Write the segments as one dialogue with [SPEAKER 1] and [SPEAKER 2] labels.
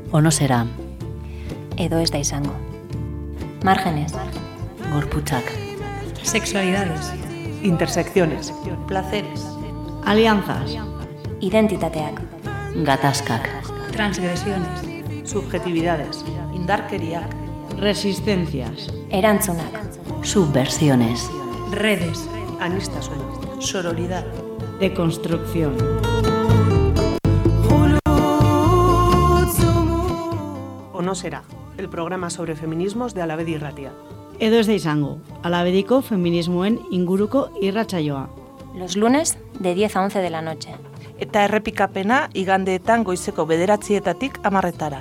[SPEAKER 1] o no será.
[SPEAKER 2] Edo ez da izango. Márgenes.
[SPEAKER 1] Gorputzak.
[SPEAKER 3] Sexualidades.
[SPEAKER 4] Intersecciones.
[SPEAKER 3] Placeres.
[SPEAKER 5] Alianzas.
[SPEAKER 2] Identitateak.
[SPEAKER 1] Gatazkak.
[SPEAKER 3] Transgresiones.
[SPEAKER 4] Subjetividades.
[SPEAKER 3] Indarkeriak.
[SPEAKER 5] Resistencias.
[SPEAKER 2] Erantzunak.
[SPEAKER 1] Subversiones.
[SPEAKER 3] Redes.
[SPEAKER 4] Aniztasuna.
[SPEAKER 3] Sororidad.
[SPEAKER 5] Deconstrucción.
[SPEAKER 4] O no será, el programa sobre feminismos de Alabedi Irratia.
[SPEAKER 5] Edo ez da izango, alabediko feminismoen inguruko irratsaioa.
[SPEAKER 2] Los lunes de 10 a 11 de la noche.
[SPEAKER 3] Eta errepikapena igandeetan goizeko 9:00 10:00.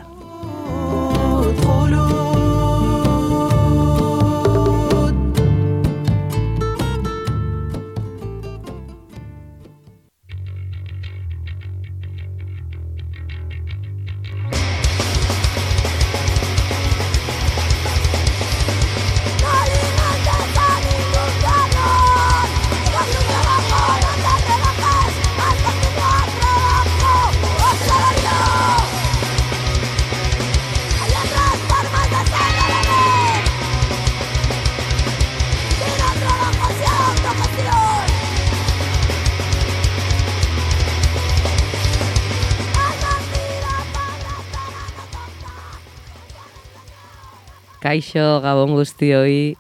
[SPEAKER 6] Kaixo, gabon guztioi,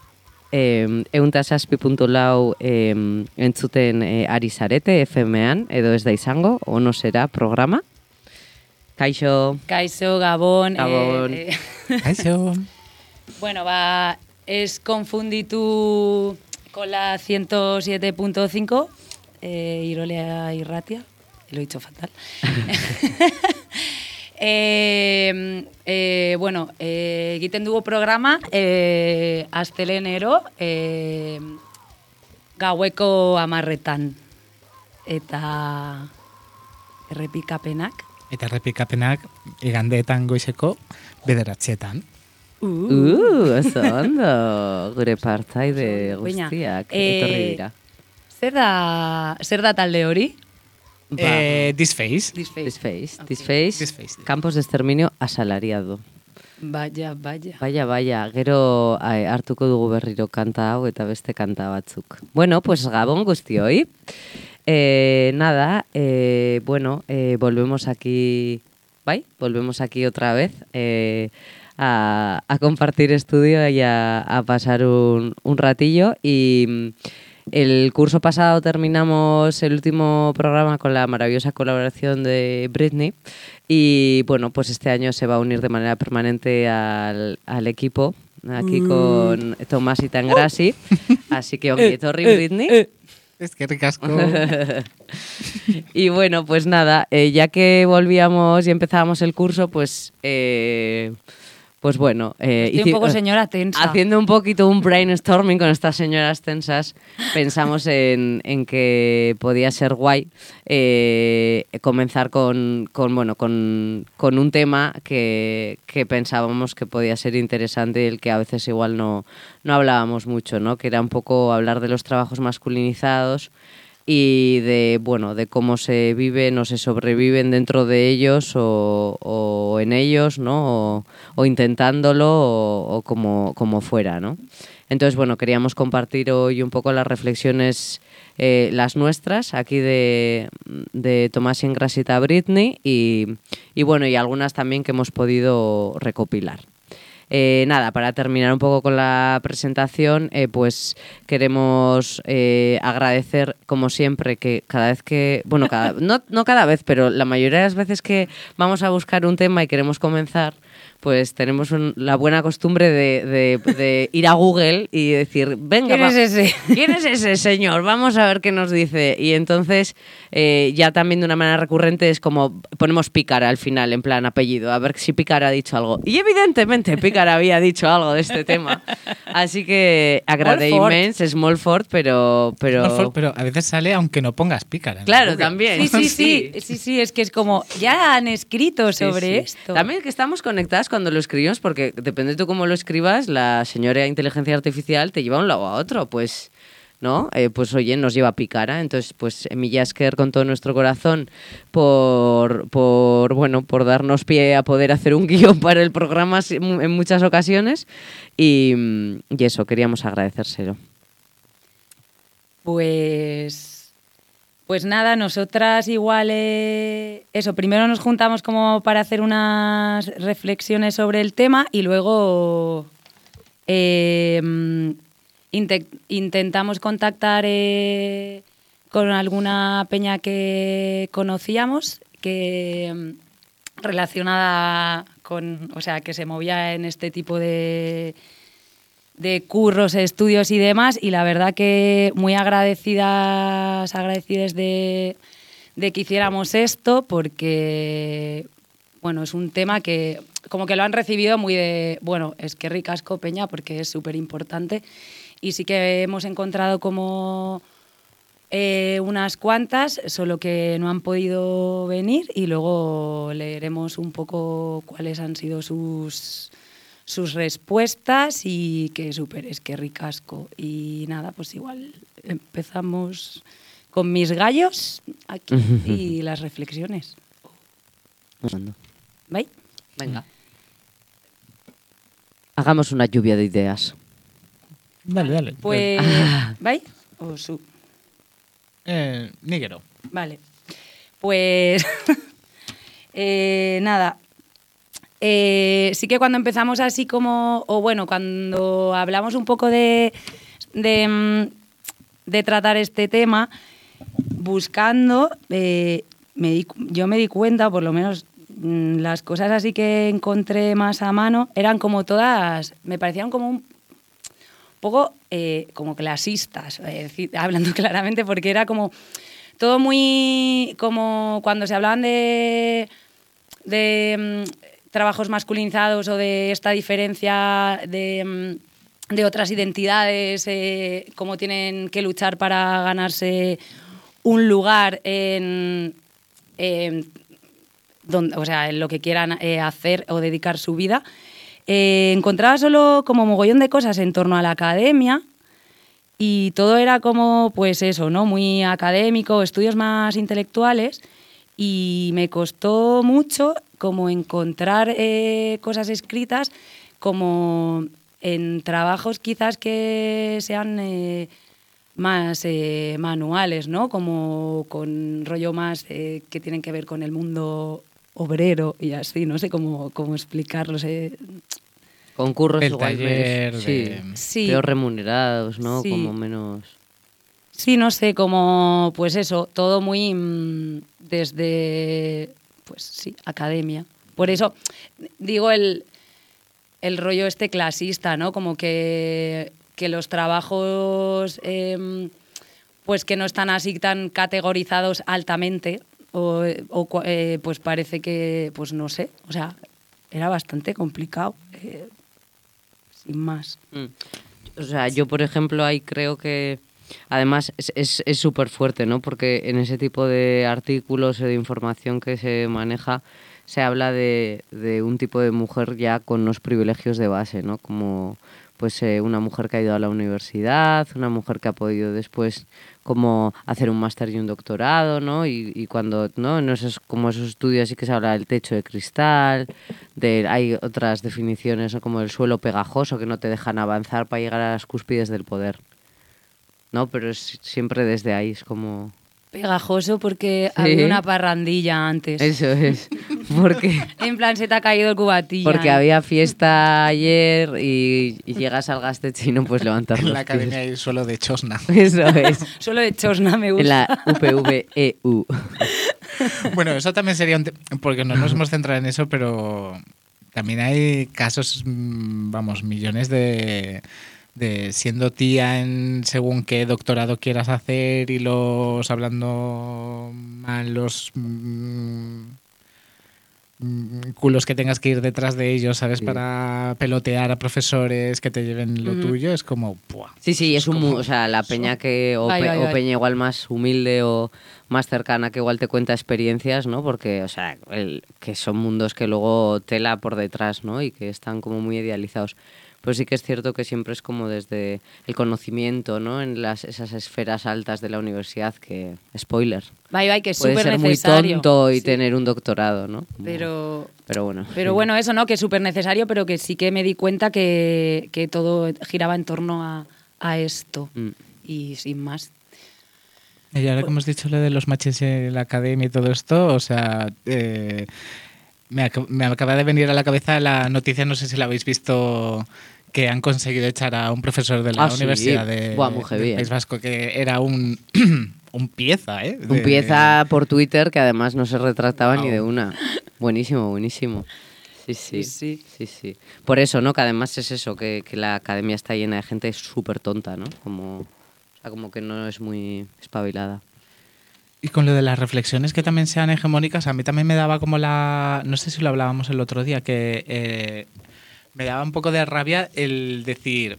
[SPEAKER 6] 107.4 entzuten ari zarete FM-an, edo ez da izango, o no será programa. Kaixo.
[SPEAKER 7] Kaixo, gabon.
[SPEAKER 6] Gabon.
[SPEAKER 8] Kaixo.
[SPEAKER 7] Bueno, es confunditu con la 107.5, Irolea Irratia, lo he dicho fatal. Bueno, egiten dugu programa astelenero gaueko 10:00 eta errepikapenak.
[SPEAKER 8] Eta errepikapenak igandeetan goizeko 9:00.
[SPEAKER 6] Oso ondo, gure partaide guztiak etorri dira.
[SPEAKER 7] Zer da talde hori?
[SPEAKER 8] Disface.
[SPEAKER 6] Campos de exterminio asalariado.
[SPEAKER 7] Vaya.
[SPEAKER 6] Gero hartuko dugu berriro kanta hau eta beste kanta batzuk. Bueno, pues gabon guztioi. Volvemos aquí, volvemos aquí otra vez a compartir estudio y a pasar un ratillo. Y el curso pasado terminamos el último programa con la maravillosa colaboración de Britney y bueno, pues este año se va a unir de manera permanente al equipo, aquí con Tomás y Tangrasi, así que ongi etorri Britney.
[SPEAKER 8] Es que ricasco.
[SPEAKER 6] Y bueno, pues nada, ya que volvíamos y empezábamos el curso, pues bueno,
[SPEAKER 7] estoy un poco señora tensa.
[SPEAKER 6] Haciendo un poquito un brainstorming con estas señoras tensas, pensamos en que podía ser guay comenzar con un tema que pensábamos que podía ser interesante y el que a veces igual no hablábamos mucho, ¿no? Que era un poco hablar de los trabajos masculinizados y de cómo se viven o se sobreviven dentro de ellos o en ellos, ¿no? O intentándolo o como fuera, ¿no? Entonces, bueno, queríamos compartir hoy un poco las reflexiones, las nuestras, aquí de Tomás Ingrasita Britney y algunas también que hemos podido recopilar. Para terminar un poco con la presentación, pues queremos agradecer, como siempre, que cada vez que... Bueno, no cada vez, pero la mayoría de las veces que vamos a buscar un tema y queremos comenzar, pues tenemos la buena costumbre de ir a Google y decir, venga, ¿Quién es ese señor? Vamos a ver qué nos dice. Y entonces, ya también de una manera recurrente es como ponemos Pícara al final, en plan apellido, a ver si Pícara ha dicho algo. Y evidentemente Pícara había dicho algo de este tema. Así que agradecemos, es molt fort, pero
[SPEAKER 8] a veces sale aunque no pongas Pícara.
[SPEAKER 6] Claro, también.
[SPEAKER 7] Sí, es que es como, ya han escrito sobre esto.
[SPEAKER 6] También que estamos conectadas cuando lo escribimos, porque depende de tú cómo lo escribas, la señora inteligencia artificial te lleva de un lado a otro, pues ¿no? Pues oye, nos lleva a Pícara. Entonces, pues milla esker con todo nuestro corazón por darnos pie a poder hacer un guión para el programa en muchas ocasiones y eso, queríamos agradecérselo.
[SPEAKER 7] Pues nada, nosotras igual, primero nos juntamos como para hacer unas reflexiones sobre el tema y luego intentamos contactar con alguna peña que conocíamos relacionada con, o sea, que se movía en este tipo de curros, estudios y demás, y la verdad que muy agradecidas de que hiciéramos esto, porque bueno, es un tema que como que lo han recibido muy de, bueno, es que ricasco peña, porque es súper importante, y sí que hemos encontrado como unas cuantas, solo que no han podido venir, y luego leeremos un poco cuáles han sido sus respuestas y que súper, es que ricasco. Y nada, pues igual empezamos con mis gallos aquí y las reflexiones. ¿Vais?
[SPEAKER 6] Venga. Hagamos una lluvia de ideas.
[SPEAKER 8] Dale.
[SPEAKER 7] Pues, ¿vais? O su.
[SPEAKER 8] Nígero.
[SPEAKER 7] Vale. Pues, nada. Sí que cuando empezamos así como, o bueno, cuando hablamos un poco de tratar este tema, buscando, yo me di cuenta, por lo menos las cosas así que encontré más a mano, eran como todas, me parecían como un poco como clasistas, hablando claramente, porque era como todo muy, como cuando se hablaban de trabajos masculinizados o de esta diferencia de otras identidades, cómo tienen que luchar para ganarse un lugar en donde, o sea, en lo que quieran hacer o dedicar su vida. Encontraba solo como mogollón de cosas en torno a la academia y todo era como, pues eso, ¿no? Muy académico, estudios más intelectuales, y me costó mucho como encontrar cosas escritas como en trabajos quizás que sean más manuales, ¿no? Como con rollo más que tienen que ver con el mundo obrero y así, no sé cómo explicarlo.
[SPEAKER 6] Con curros
[SPEAKER 8] el
[SPEAKER 6] igual
[SPEAKER 8] taller
[SPEAKER 7] Sí.
[SPEAKER 6] peor remunerados, ¿no?
[SPEAKER 7] Sí.
[SPEAKER 6] Como menos...
[SPEAKER 7] Sí, no sé, como pues eso, todo muy desde, pues sí, academia. Por eso digo el rollo este clasista, ¿no? Como que los trabajos pues que no están así tan categorizados altamente pues parece que, pues no sé, o sea, era bastante complicado, sin más.
[SPEAKER 6] O sea, yo por ejemplo ahí creo que además es súper fuerte, ¿no? Porque en ese tipo de artículos o de información que se maneja se habla de un tipo de mujer ya con unos privilegios de base, ¿no? Como pues una mujer que ha ido a la universidad, una mujer que ha podido después como hacer un máster y un doctorado, ¿no? Y cuando, ¿no? En esos, como esos estudios sí que se habla del techo de cristal, hay otras definiciones, ¿no? Como el suelo pegajoso que no te dejan avanzar para llegar a las cúspides del poder, ¿no? Pero es siempre desde ahí, es como...
[SPEAKER 7] Pegajoso porque
[SPEAKER 6] Sí.
[SPEAKER 7] había una parrandilla antes.
[SPEAKER 6] Eso es, porque...
[SPEAKER 7] En plan, se te ha caído el cubatillo.
[SPEAKER 6] Porque había fiesta ayer y llegas al Gasteiz y no puedes levantar
[SPEAKER 8] En
[SPEAKER 6] los
[SPEAKER 8] la
[SPEAKER 6] pies.
[SPEAKER 8] academia hay suelo de Chosna.
[SPEAKER 6] Eso es,
[SPEAKER 7] Solo de Chosna me
[SPEAKER 6] en
[SPEAKER 7] gusta.
[SPEAKER 6] la UPVEU.
[SPEAKER 8] Bueno, eso también sería porque no nos hemos centrado en eso, pero también hay casos, vamos, millones de siendo tía en según qué doctorado quieras hacer y los hablando mal los culos que tengas que ir detrás de ellos, ¿sabes?
[SPEAKER 6] Sí.
[SPEAKER 8] Para pelotear a profesores que te lleven lo tuyo, es como... ¡buah!
[SPEAKER 6] Sí, es
[SPEAKER 8] como-
[SPEAKER 6] o sea, la peña que, o,
[SPEAKER 7] Vai, vai,
[SPEAKER 6] o
[SPEAKER 7] vai.
[SPEAKER 6] peña igual más humilde o más cercana que igual te cuenta experiencias, ¿no? Porque, o sea, que son mundos que luego tela por detrás, ¿no? Y que están como muy idealizados. Pues sí que es cierto que siempre es como desde el conocimiento, ¿no? En esas esferas altas de la universidad que, spoiler,
[SPEAKER 7] Bye, que es
[SPEAKER 6] puede
[SPEAKER 7] súper
[SPEAKER 6] ser muy
[SPEAKER 7] necesario.
[SPEAKER 6] tonto y
[SPEAKER 7] Sí.
[SPEAKER 6] tener un doctorado, ¿no?
[SPEAKER 7] Pero
[SPEAKER 6] bueno.
[SPEAKER 7] bueno, eso, ¿no? Que es súper necesario, pero que sí que me di cuenta que todo giraba en torno a esto. Y sin más.
[SPEAKER 8] Y ahora que hemos dicho lo de los matches en la academia y todo esto, o sea, me acaba de venir a la cabeza la noticia, no sé si la habéis visto, que han conseguido echar a un profesor de la Universidad del País Vasco, que era un pieza, ¿eh?
[SPEAKER 6] Un pieza por Twitter que además no se retractaba ni de una. Buenísimo, buenísimo. Sí. Por eso, ¿no? Que además es eso, que la academia está llena de gente súper tonta, ¿no? Como que no es muy espabilada.
[SPEAKER 8] Y con lo de las reflexiones que también sean hegemónicas, a mí también me daba como no sé si lo hablábamos el otro día, que me daba un poco de rabia el decir,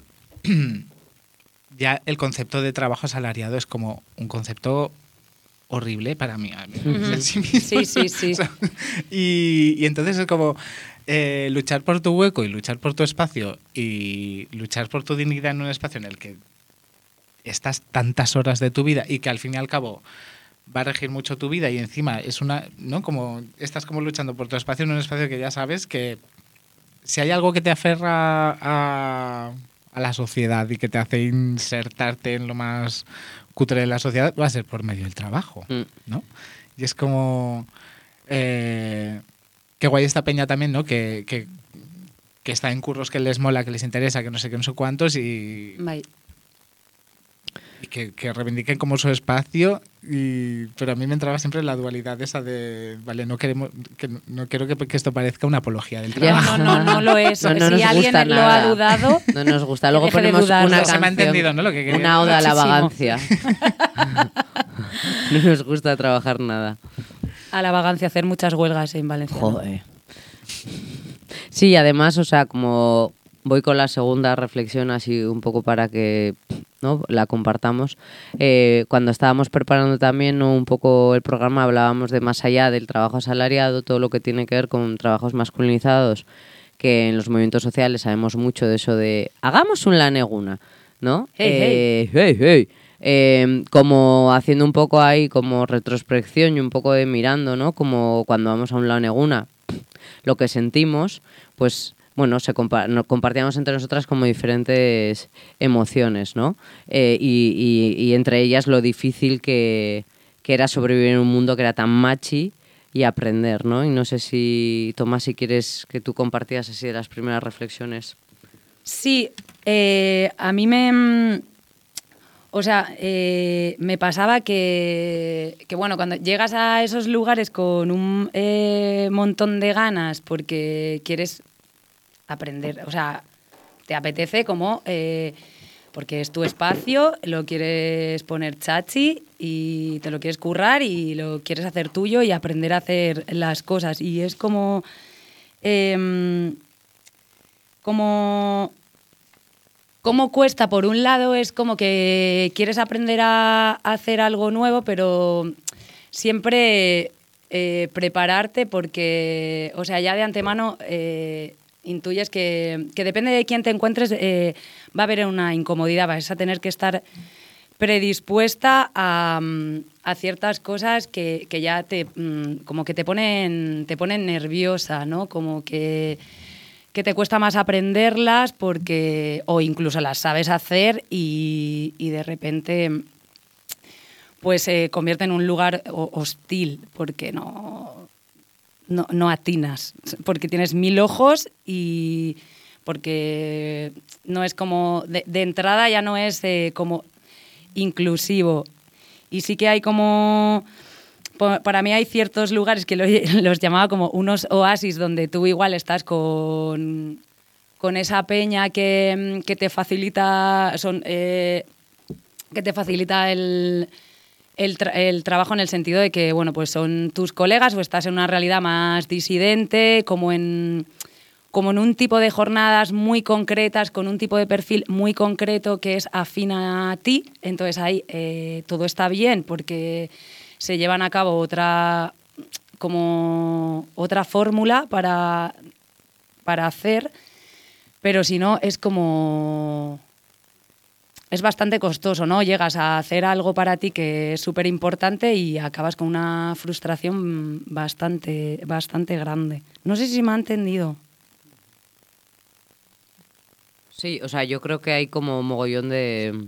[SPEAKER 8] ya el concepto de trabajo asalariado es como un concepto horrible para mí. En sí mismo.
[SPEAKER 7] Sí.
[SPEAKER 8] O sea, y entonces es como luchar por tu hueco y luchar por tu espacio y luchar por tu dignidad en un espacio en el que estás tantas horas de tu vida y que al fin y al cabo va a regir mucho tu vida y encima es ¿no? Como estás como luchando por tu espacio en un espacio que ya sabes que si hay algo que te aferra a la sociedad y que te hace insertarte en lo más cutre de la sociedad, va a ser por medio del trabajo, ¿no? Y es como qué guay esta peña también, ¿no? Que está en curros que les mola, que les interesa, que no sé qué, no sé cuántos y que reivindiquen como su espacio, pero a mí me entraba siempre la dualidad esa de, vale, no quiero que esto parezca una apología del trabajo.
[SPEAKER 7] No lo es.
[SPEAKER 6] No
[SPEAKER 7] si
[SPEAKER 6] nos
[SPEAKER 7] alguien
[SPEAKER 6] gusta
[SPEAKER 7] lo
[SPEAKER 6] nada.
[SPEAKER 7] ha dudado,
[SPEAKER 6] no nos gusta. Luego
[SPEAKER 7] deje de
[SPEAKER 6] ponemos
[SPEAKER 7] dudarlo.
[SPEAKER 6] una
[SPEAKER 8] Se me ha
[SPEAKER 6] canción,
[SPEAKER 8] entendido, ¿no? Lo que quería.
[SPEAKER 6] una oda a la
[SPEAKER 7] Muchísimo.
[SPEAKER 6] vagancia. No nos gusta trabajar nada.
[SPEAKER 7] a la vagancia, hacer muchas huelgas en Valencia.
[SPEAKER 6] Joder. Sí, además, o sea, como voy con la segunda reflexión así un poco para que, ¿no?, la compartamos. Cuando estábamos preparando también, ¿no?, un poco el programa, hablábamos de más allá del trabajo asalariado, todo lo que tiene que ver con trabajos masculinizados, que en los movimientos sociales sabemos mucho de eso de hagamos un laneguna, ¿no?
[SPEAKER 7] Hey.
[SPEAKER 6] Como haciendo un poco ahí como retrospección y un poco de mirando, ¿no? Como cuando vamos a un laneguna, lo que sentimos, pues bueno, nos compartíamos entre nosotras como diferentes emociones, ¿no? Y entre ellas lo difícil que era sobrevivir en un mundo que era tan machi y aprender, ¿no? Y no sé si, Tomás, si quieres que tú compartías así de las primeras reflexiones.
[SPEAKER 7] Sí, a mí me pasaba que bueno, cuando llegas a esos lugares con un montón de ganas porque quieres aprender, o sea, te apetece como porque es tu espacio, lo quieres poner chachi y te lo quieres currar y lo quieres hacer tuyo y aprender a hacer las cosas. Y es como cómo cuesta, por un lado, es como que quieres aprender a hacer algo nuevo, pero siempre prepararte porque, o sea, ya de antemano intuyes que depende de quién te encuentres, va a haber una incomodidad, vas a tener que estar predispuesta a ciertas cosas que ya como que te ponen nerviosa, ¿no? Como que te cuesta más aprenderlas porque o incluso las sabes hacer y de repente pues se convierte en un lugar hostil porque no atinas, porque tienes 1000 ojos y porque no es como de entrada ya no es como inclusivo. Y sí que hay como, para mí hay ciertos lugares que los llamaba como unos oasis donde tú igual estás con esa peña que te facilita que te facilita el trabajo en el sentido de que bueno, pues son tus colegas o estás en una realidad más disidente, como en un tipo de jornadas muy concretas, con un tipo de perfil muy concreto que es afín a ti. Entonces ahí todo está bien porque se llevan a cabo otra fórmula para hacer. pero si no, es como... Es bastante costoso, ¿no? Llegas a hacer algo para ti que es súper importante y acabas con una frustración bastante grande. No sé si me ha entendido.
[SPEAKER 6] Sí, o sea, yo creo que hay como mogollón de...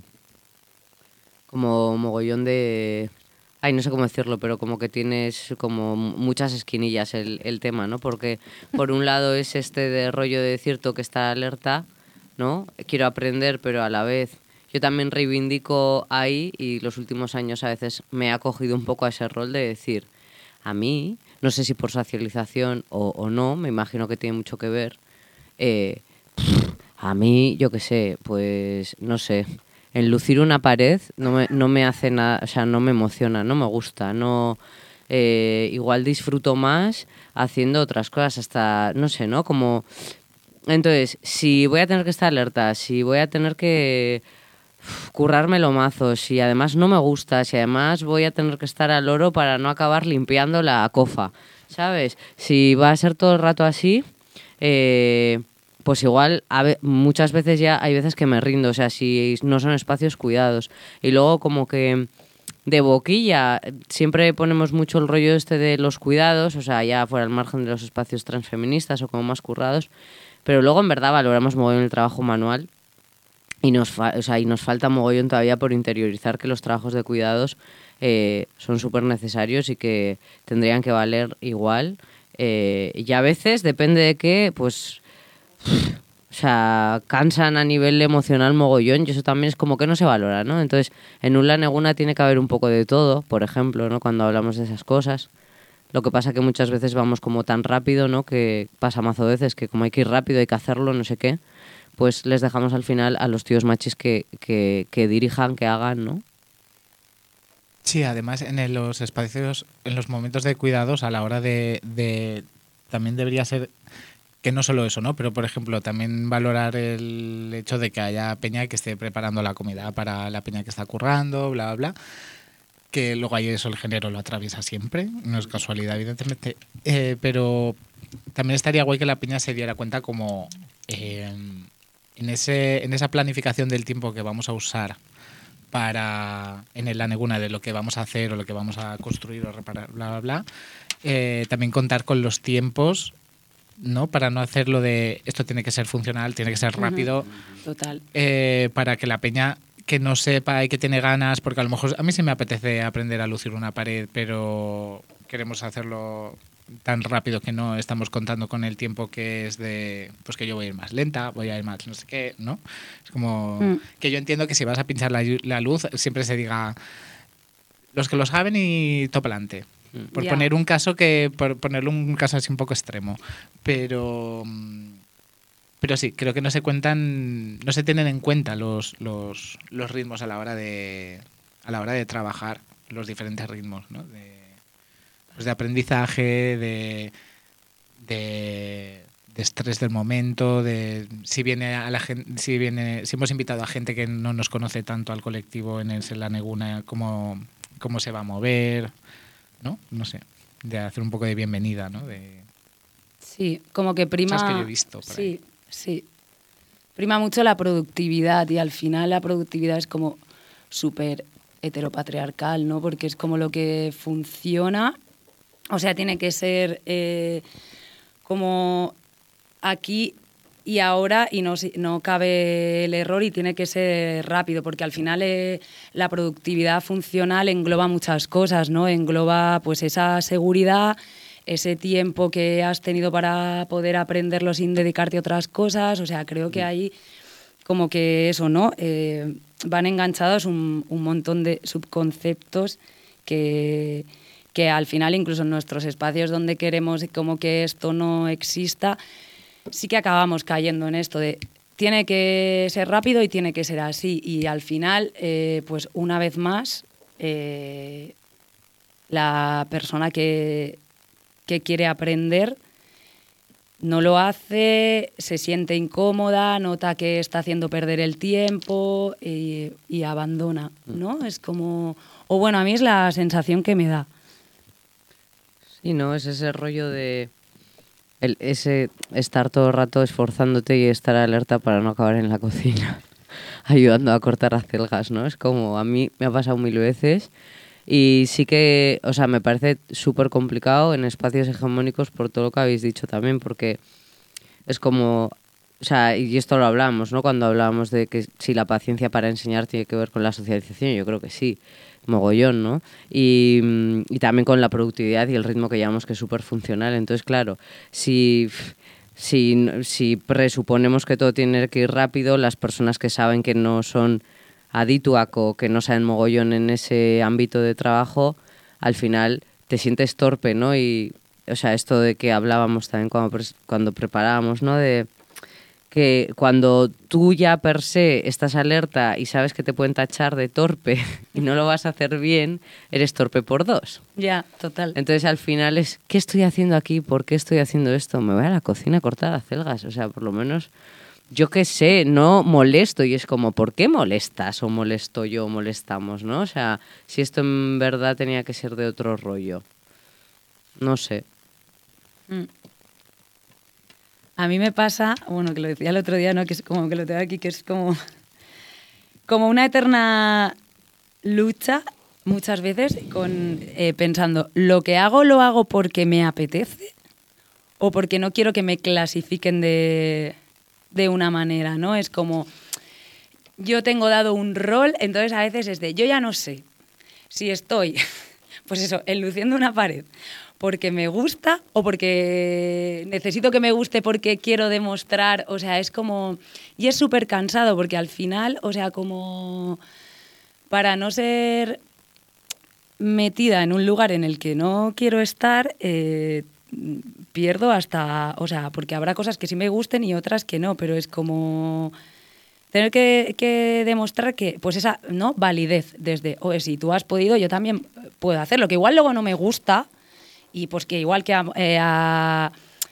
[SPEAKER 6] Ay, no sé cómo decirlo, pero como que tienes como muchas esquinillas el tema, ¿no? Porque por un lado es este de rollo de cierto que está alerta, ¿no? Quiero aprender, pero a la vez yo también reivindico ahí, y los últimos años a veces me he acogido un poco a ese rol de decir, a mí, no sé si por socialización o no, me imagino que tiene mucho que ver, a mí, yo qué sé, pues no sé, enlucir una pared no me hace nada, o sea, no me emociona, no me gusta, no... igual disfruto más haciendo otras cosas, hasta, no sé, ¿no? Como... Entonces, si voy a tener que estar alerta, si voy a tener que currármelo mazo, si además no me gusta, si además voy a tener que estar al loro para no acabar limpiando la cofa, ¿sabes? Si va a ser todo el rato así, pues igual muchas veces ya hay veces que me rindo, o sea, si no son espacios cuidados. Y luego como que de boquilla siempre ponemos mucho el rollo este de los cuidados, o sea, ya fuera al margen de los espacios transfeministas o como más currados, pero luego en verdad valoramos mogollón el trabajo manual y nos falta mogollón todavía por interiorizar que los trabajos de cuidados son súper necesarios y que tendrían que valer igual. Y a veces, depende de qué, pues... O sea, cansan a nivel emocional mogollón y eso también es como que no se valora, ¿no? Entonces, en un Laneguna tiene que haber un poco de todo, por ejemplo, ¿no? Cuando hablamos de esas cosas. Lo que pasa que muchas veces vamos como tan rápido, ¿no? Que pasa mazo veces que como hay que ir rápido, hay que hacerlo, no sé qué, pues les dejamos al final a los tíos machis que dirijan, que hagan, ¿no?
[SPEAKER 8] Sí, además en los espacios, en los momentos de cuidados, a la hora de también debería ser que no solo eso, ¿no? Pero, por ejemplo, también valorar el hecho de que haya peña que esté preparando la comida para la peña que está currando, bla, bla, bla. Que luego ahí eso el género lo atraviesa siempre, no es casualidad, evidentemente. Pero también estaría guay que la peña se diera cuenta como en esa planificación del tiempo que vamos a usar en el Laneguna de lo que vamos a hacer o lo que vamos a construir o reparar, bla, bla, bla. También contar con los tiempos, ¿no? Para no hacerlo de esto tiene que ser funcional, tiene que ser rápido.
[SPEAKER 7] Total.
[SPEAKER 8] Para que la peña que no sepa y que tiene ganas, porque a lo mejor a mí sí me apetece aprender a lucir una pared, pero queremos hacerlo tan rápido que no estamos contando con el tiempo que es de, pues que yo voy a ir más lenta, voy a ir más no sé qué, ¿no? Es como que yo entiendo que si vas a pinchar la luz siempre se diga los que lo saben y topa adelante. Por ponerlo un caso así un poco extremo, pero sí, creo que no se tienen en cuenta los ritmos a la hora de trabajar los diferentes ritmos, ¿no? De aprendizaje, de estrés del momento, de si hemos invitado a gente que no nos conoce tanto al colectivo en el Laneguna, cómo se va a mover, ¿no? No sé, de hacer un poco de bienvenida, ¿no?
[SPEAKER 7] Sí, como que prima...
[SPEAKER 8] Cosas que yo he visto por ahí.
[SPEAKER 7] Sí. Prima mucho la productividad y al final la productividad es como súper heteropatriarcal, ¿no? Porque es como lo que funciona. O sea, tiene que ser como aquí y ahora y no cabe el error y tiene que ser rápido porque al final la productividad funcional engloba muchas cosas, ¿no? Engloba pues esa seguridad, ese tiempo que has tenido para poder aprenderlo sin dedicarte a otras cosas. O sea, creo que ahí como que eso, ¿no? Van enganchados un montón de subconceptos que al final incluso en nuestros espacios donde queremos como que esto no exista, sí que acabamos cayendo en esto de tiene que ser rápido y tiene que ser así. Y al final, pues una vez más, la persona que quiere aprender no lo hace, se siente incómoda, nota que está haciendo perder el tiempo y abandona, ¿no? Es como... O bueno, a mí es la sensación que me da.
[SPEAKER 6] Sí, ¿no? Es ese rollo de ese estar todo el rato esforzándote y estar alerta para no acabar en la cocina, ayudando a cortar acelgas, ¿no? Es como, a mí me ha pasado 1000 veces y sí que, o sea, me parece súper complicado en espacios hegemónicos por todo lo que habéis dicho también, porque es como, o sea, y esto lo hablamos, ¿no? Cuando hablábamos de que si la paciencia para enseñar tiene que ver con la socialización, yo creo que sí, mogollón, ¿no? Y también con la productividad y el ritmo que llamamos que es súper funcional. Entonces, claro, si presuponemos que todo tiene que ir rápido, las personas que saben que no son adituac o que no saben mogollón en ese ámbito de trabajo, al final te sientes torpe, ¿no? Y, o sea, esto de que hablábamos también cuando preparábamos, ¿no? De que cuando tú ya per se estás alerta y sabes que te pueden tachar de torpe y no lo vas a hacer bien, eres torpe por 2.
[SPEAKER 7] Ya, total.
[SPEAKER 6] Entonces al final es, ¿qué estoy haciendo aquí? ¿Por qué estoy haciendo esto? Me voy a la cocina a cortar acelgas. O sea, por lo menos, yo qué sé, no molesto. Y es como, ¿por qué molestas? O molesto yo, o molestamos, ¿no? O sea, si esto en verdad tenía que ser de otro rollo. No sé.
[SPEAKER 7] A mí me pasa, bueno, que lo decía el otro día, ¿no? Que es como que lo tengo aquí, que es como una eterna lucha muchas veces con pensando, ¿lo que hago lo hago porque me apetece o porque no quiero que me clasifiquen de una manera, ¿no? Es como, yo tengo dado un rol, entonces a veces es de, yo ya no sé si estoy, pues eso, enluciendo una pared porque me gusta o porque necesito que me guste porque quiero demostrar, o sea, es como... Y es súper cansado porque al final, o sea, como para no ser metida en un lugar en el que no quiero estar, pierdo hasta... O sea, porque habrá cosas que sí me gusten y otras que no, pero es como... Tener que demostrar que, pues esa, ¿no? Validez desde, oye, si tú has podido, yo también puedo hacerlo, que igual luego no me gusta... Y pues que igual que a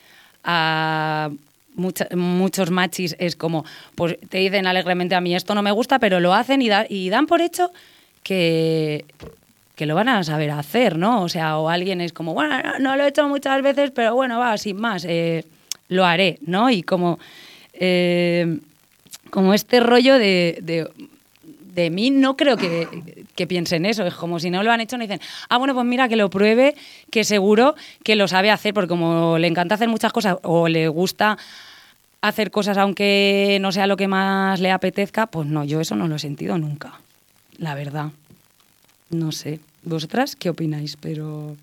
[SPEAKER 7] muchos machis es como, pues te dicen alegremente, a mí esto no me gusta, pero lo hacen y dan por hecho que lo van a saber hacer, ¿no? O sea, o alguien es como, bueno, no lo he hecho muchas veces, pero bueno, va, sin más, lo haré, ¿no? Y como este rollo de mí no creo que piensen eso. Es como si no lo han hecho, no dicen, bueno, pues mira, que lo pruebe, que seguro que lo sabe hacer, porque como le encanta hacer muchas cosas o le gusta hacer cosas aunque no sea lo que más le apetezca, pues no, yo eso no lo he sentido nunca, la verdad. No sé, ¿vosotras qué opináis? Pero...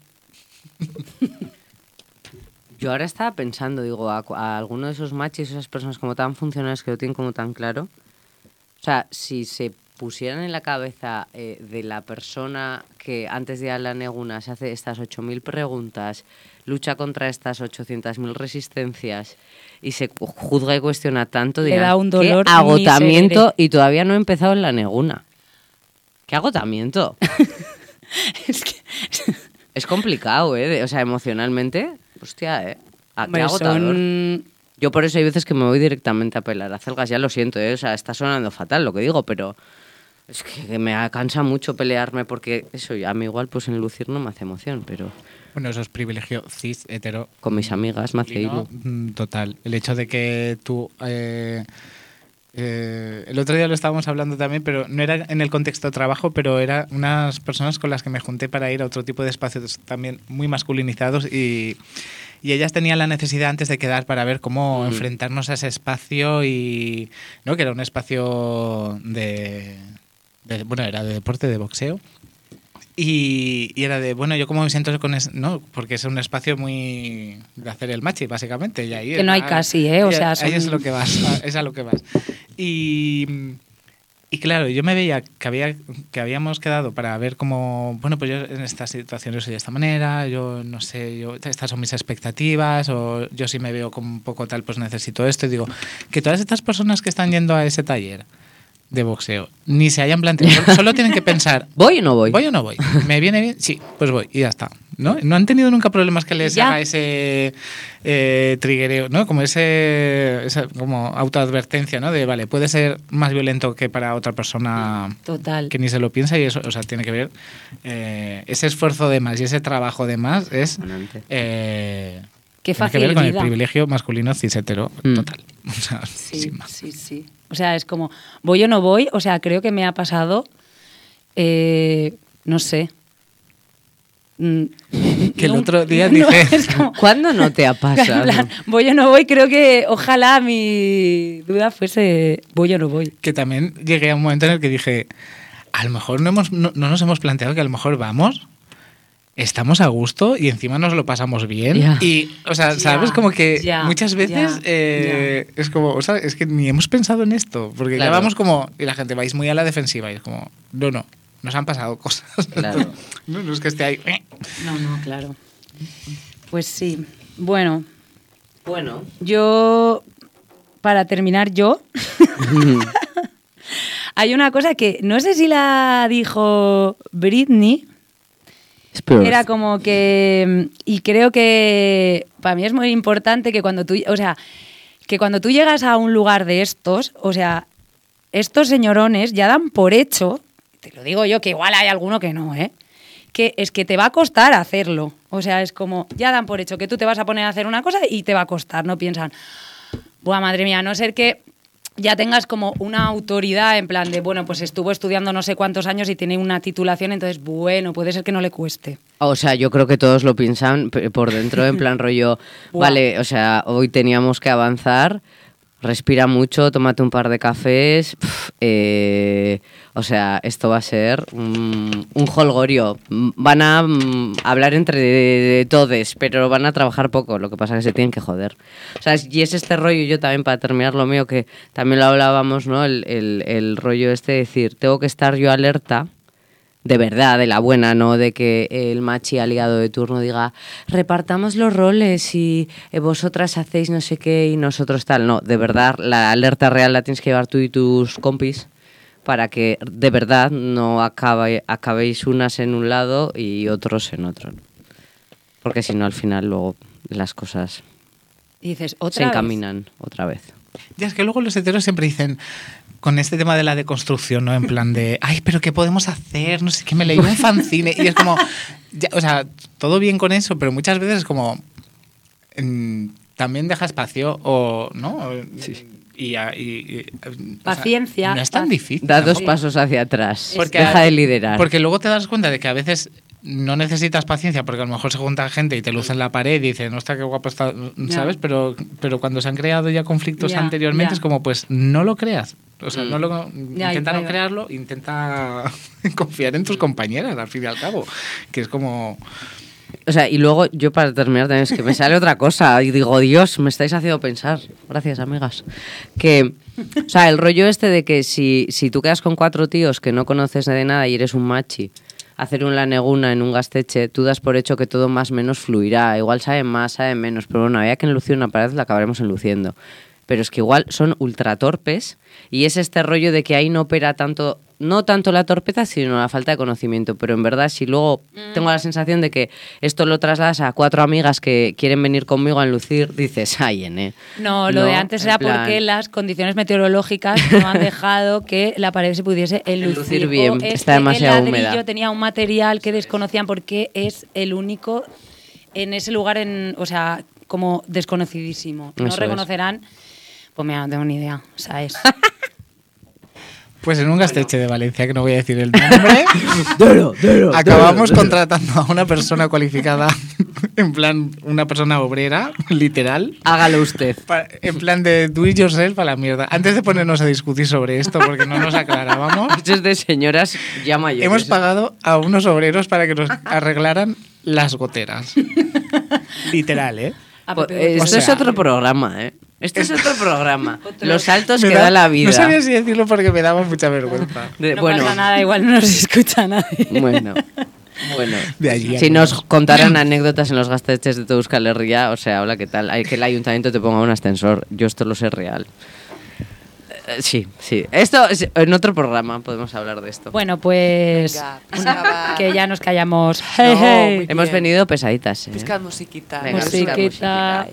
[SPEAKER 6] Yo ahora estaba pensando, digo, a alguno de esos machos, esas personas como tan funcionales que lo tienen como tan claro, o sea, si se pusieran en la cabeza de la persona que antes de ir a la neguna se hace estas 8.000 preguntas, lucha contra estas 800.000 resistencias y se juzga y cuestiona tanto, dirán,
[SPEAKER 7] da un dolor,
[SPEAKER 6] qué agotamiento, y todavía no he empezado en la neguna. ¡Qué agotamiento! Es complicado, ¿eh? O sea, emocionalmente, hostia, ¿eh? ¡Qué agotador! Yo por eso hay veces que me voy directamente a pelar acelgas, ya lo siento, ¿eh? O sea, está sonando fatal lo que digo, pero es que me cansa mucho pelearme porque eso, a mí igual pues en lucir no me hace emoción, pero...
[SPEAKER 8] Bueno, eso es privilegio cis, hetero.
[SPEAKER 6] Con mis amigas me hace hilo.
[SPEAKER 8] Total. El hecho de que tú... el otro día lo estábamos hablando también, pero no era en el contexto de trabajo, pero era unas personas con las que me junté para ir a otro tipo de espacios también muy masculinizados y ellas tenían la necesidad antes de quedar para ver cómo enfrentarnos a ese espacio y no, que era un espacio bueno, era de deporte, de boxeo. Y era de, bueno, yo cómo me siento con eso, no, porque es un espacio muy de hacer el machi, básicamente. Y ahí
[SPEAKER 7] que no hay casi, ¿eh? O sea,
[SPEAKER 8] ahí es lo que vas, es a lo que vas. Y claro, yo me veía que habíamos quedado para ver cómo, bueno, pues yo en estas situaciones soy de esta manera, yo no sé, estas son mis expectativas, o yo si me veo como un poco tal, pues necesito esto. Y digo, que todas estas personas que están yendo a ese taller de boxeo ni se hayan planteado, solo tienen que pensar,
[SPEAKER 6] ¿voy o no voy?
[SPEAKER 8] ¿Voy o no voy? ¿Me viene bien? Sí, pues voy y ya está, ¿no? No han tenido nunca problemas que les haga ese triggereo, ¿no? Como esa como autoadvertencia, ¿no? De, vale, puede ser más violento que para otra persona.
[SPEAKER 7] Total.
[SPEAKER 8] Que ni se lo piensa, y eso, o sea, tiene que ver ese esfuerzo de más y ese trabajo de más es
[SPEAKER 7] Qué
[SPEAKER 8] tiene que
[SPEAKER 7] fácil
[SPEAKER 8] ver con el
[SPEAKER 7] vida.
[SPEAKER 8] privilegio masculino cis hetero total. O sea,
[SPEAKER 7] Sí,
[SPEAKER 8] sin más.
[SPEAKER 7] sí, sí. O sea, es como, voy o no voy, o sea, creo que me ha pasado, no sé.
[SPEAKER 8] Que el
[SPEAKER 7] No,
[SPEAKER 8] otro día
[SPEAKER 7] no,
[SPEAKER 8] dije...
[SPEAKER 7] es como-
[SPEAKER 6] ¿Cuándo no te ha
[SPEAKER 7] en
[SPEAKER 6] pasado?
[SPEAKER 7] plan, voy o no voy, creo que ojalá mi duda fuese voy o no voy.
[SPEAKER 8] Que también llegué a un momento en el que dije, a lo mejor no nos hemos planteado que a lo mejor vamos, estamos a gusto y encima nos lo pasamos bien.
[SPEAKER 6] Ya.
[SPEAKER 8] Y, o sea,
[SPEAKER 7] Ya,
[SPEAKER 8] ¿sabes? Como que
[SPEAKER 7] ya,
[SPEAKER 8] muchas veces
[SPEAKER 7] ya.
[SPEAKER 8] es como, o sea, es que ni hemos pensado en esto, porque
[SPEAKER 6] Claro.
[SPEAKER 8] ya vamos como, y la gente vais muy a la defensiva y es como, no, nos han pasado cosas.
[SPEAKER 6] Claro.
[SPEAKER 8] No es que esté ahí.
[SPEAKER 7] No, claro. Pues sí. Bueno,
[SPEAKER 6] Bueno.
[SPEAKER 7] yo, para terminar hay una cosa que no sé si la dijo Britney, era como que, y creo que para mí es muy importante que cuando tú llegas a un lugar de estos, o sea, estos señorones ya dan por hecho, te lo digo yo, que igual hay alguno que no, que es que te va a costar hacerlo. O sea, es como, ya dan por hecho que tú te vas a poner a hacer una cosa y te va a costar, no piensan, buah, madre mía, a no ser que ya tengas como una autoridad en plan de, bueno, pues estuvo estudiando no sé cuántos años y tiene una titulación, entonces, bueno, puede ser que no le cueste.
[SPEAKER 6] O sea, yo creo que todos lo piensan por dentro, en plan rollo,
[SPEAKER 7] Buah.
[SPEAKER 6] vale, o sea, hoy teníamos que avanzar, respira mucho, tómate un par de cafés, o sea, esto va a ser un jolgorio. Van a hablar entre todos, pero van a trabajar poco, lo que pasa es que se tienen que joder. O sea, y es este rollo, yo también, para terminar lo mío, que también lo hablábamos, ¿no? El rollo este de decir, tengo que estar yo alerta, de verdad, de la buena, no de que el machi aliado de turno diga repartamos los roles y vosotras hacéis no sé qué y nosotros tal. No, de verdad, la alerta real la tienes que llevar tú y tus compis para que de verdad no acabéis unas en un lado y otros en otro. Porque si no, al final luego las cosas
[SPEAKER 7] Y dices,
[SPEAKER 6] se
[SPEAKER 7] otra vez.
[SPEAKER 6] encaminan otra vez.
[SPEAKER 8] Ya es que luego los heteros siempre dicen, con este tema de la deconstrucción, ¿no? En plan de, ay, pero ¿qué podemos hacer? No sé qué, me leí un fanzine. Y es como, ya, o sea, todo bien con eso, pero muchas veces es como, también deja espacio o, ¿no? Sí.
[SPEAKER 7] Paciencia.
[SPEAKER 8] O sea, no es tan difícil.
[SPEAKER 6] Da dos
[SPEAKER 7] Sí.
[SPEAKER 6] pasos hacia atrás.
[SPEAKER 8] Porque-
[SPEAKER 6] Deja de liderar.
[SPEAKER 8] Porque luego te das cuenta de que a veces no necesitas paciencia porque a lo mejor se junta gente y te luce en la pared y dicen, ostras, qué guapo está, ¿sabes? Pero cuando se han creado ya conflictos
[SPEAKER 7] Ya,
[SPEAKER 8] anteriormente
[SPEAKER 7] ya.
[SPEAKER 8] es como, pues no lo creas. O sea,
[SPEAKER 7] Ya,
[SPEAKER 8] intenta
[SPEAKER 7] ya,
[SPEAKER 8] no
[SPEAKER 7] ya.
[SPEAKER 8] crearlo, intenta confiar en tus compañeras, al fin y al cabo. Que es como...
[SPEAKER 6] O sea, y luego yo para terminar también es que me sale otra cosa y digo, Dios, me estáis haciendo pensar. Gracias, amigas. Que, o sea, el rollo este de que si tú quedas con 4 tíos que no conoces de nada y eres un machi, hacer un laneguna en un gasteche, tú das por hecho que todo más o menos fluirá. Igual saben más, saben menos, pero bueno, había que enlucir una pared, la acabaremos enluciendo. Pero es que igual son ultra torpes y es este rollo de que ahí no opera tanto, no tanto la torpeza, sino la falta de conocimiento. Pero en verdad, si luego tengo la sensación de que esto lo trasladas a 4 amigas que quieren venir conmigo a enlucir, dices, ay,
[SPEAKER 7] No, lo de antes era porque las condiciones meteorológicas no han dejado que la pared se pudiese enlucir
[SPEAKER 6] bien,
[SPEAKER 7] o es
[SPEAKER 6] está
[SPEAKER 7] que
[SPEAKER 6] demasiado
[SPEAKER 7] el ladrillo
[SPEAKER 6] húmeda.
[SPEAKER 7] tenía un material que desconocían porque es el único en ese lugar, o sea, como desconocidísimo. No
[SPEAKER 6] Eso es.
[SPEAKER 7] reconocerán, pues mira, no tengo ni idea, o sea, es...
[SPEAKER 8] Pues en un gasteche de Valencia, que no voy a decir el nombre, acabamos contratando a una persona cualificada, en plan, una persona obrera, literal,
[SPEAKER 6] Hágalo usted.
[SPEAKER 8] en plan de do it yourself a la mierda. Antes de ponernos a discutir sobre esto, porque no nos aclarábamos,
[SPEAKER 6] Esto es de señoras ya mayores.
[SPEAKER 8] hemos pagado a unos obreros para que nos arreglaran las goteras. Literal, ¿eh?
[SPEAKER 6] Esto
[SPEAKER 8] O sea-
[SPEAKER 6] es otro programa, ¿eh? Esto es otro programa.
[SPEAKER 7] Otro.
[SPEAKER 6] Los saltos
[SPEAKER 8] Me
[SPEAKER 6] que
[SPEAKER 8] da-
[SPEAKER 6] da la vida.
[SPEAKER 8] No sabía si decirlo porque me daba mucha vergüenza.
[SPEAKER 7] No pasa nada, igual no nos escucha nadie.
[SPEAKER 6] Bueno.
[SPEAKER 8] De allí a
[SPEAKER 6] Si
[SPEAKER 8] que
[SPEAKER 6] nos
[SPEAKER 8] nos-
[SPEAKER 6] contaran anécdotas en los gasteches de Euskal Herria, o sea, hola, ¿qué tal? Hay que el ayuntamiento te ponga un ascensor. Yo esto lo sé real. Sí. Esto en otro programa podemos hablar de esto.
[SPEAKER 7] Bueno, pues
[SPEAKER 9] Venga, pizca va.
[SPEAKER 7] que ya nos callamos.
[SPEAKER 9] No,
[SPEAKER 7] Hey, hey.
[SPEAKER 9] muy
[SPEAKER 6] Hemos
[SPEAKER 9] bien.
[SPEAKER 6] venido pesaditas, ¿eh?
[SPEAKER 9] Pizca musiquita.
[SPEAKER 6] Venga,
[SPEAKER 7] Musiquita.
[SPEAKER 6] musiquita.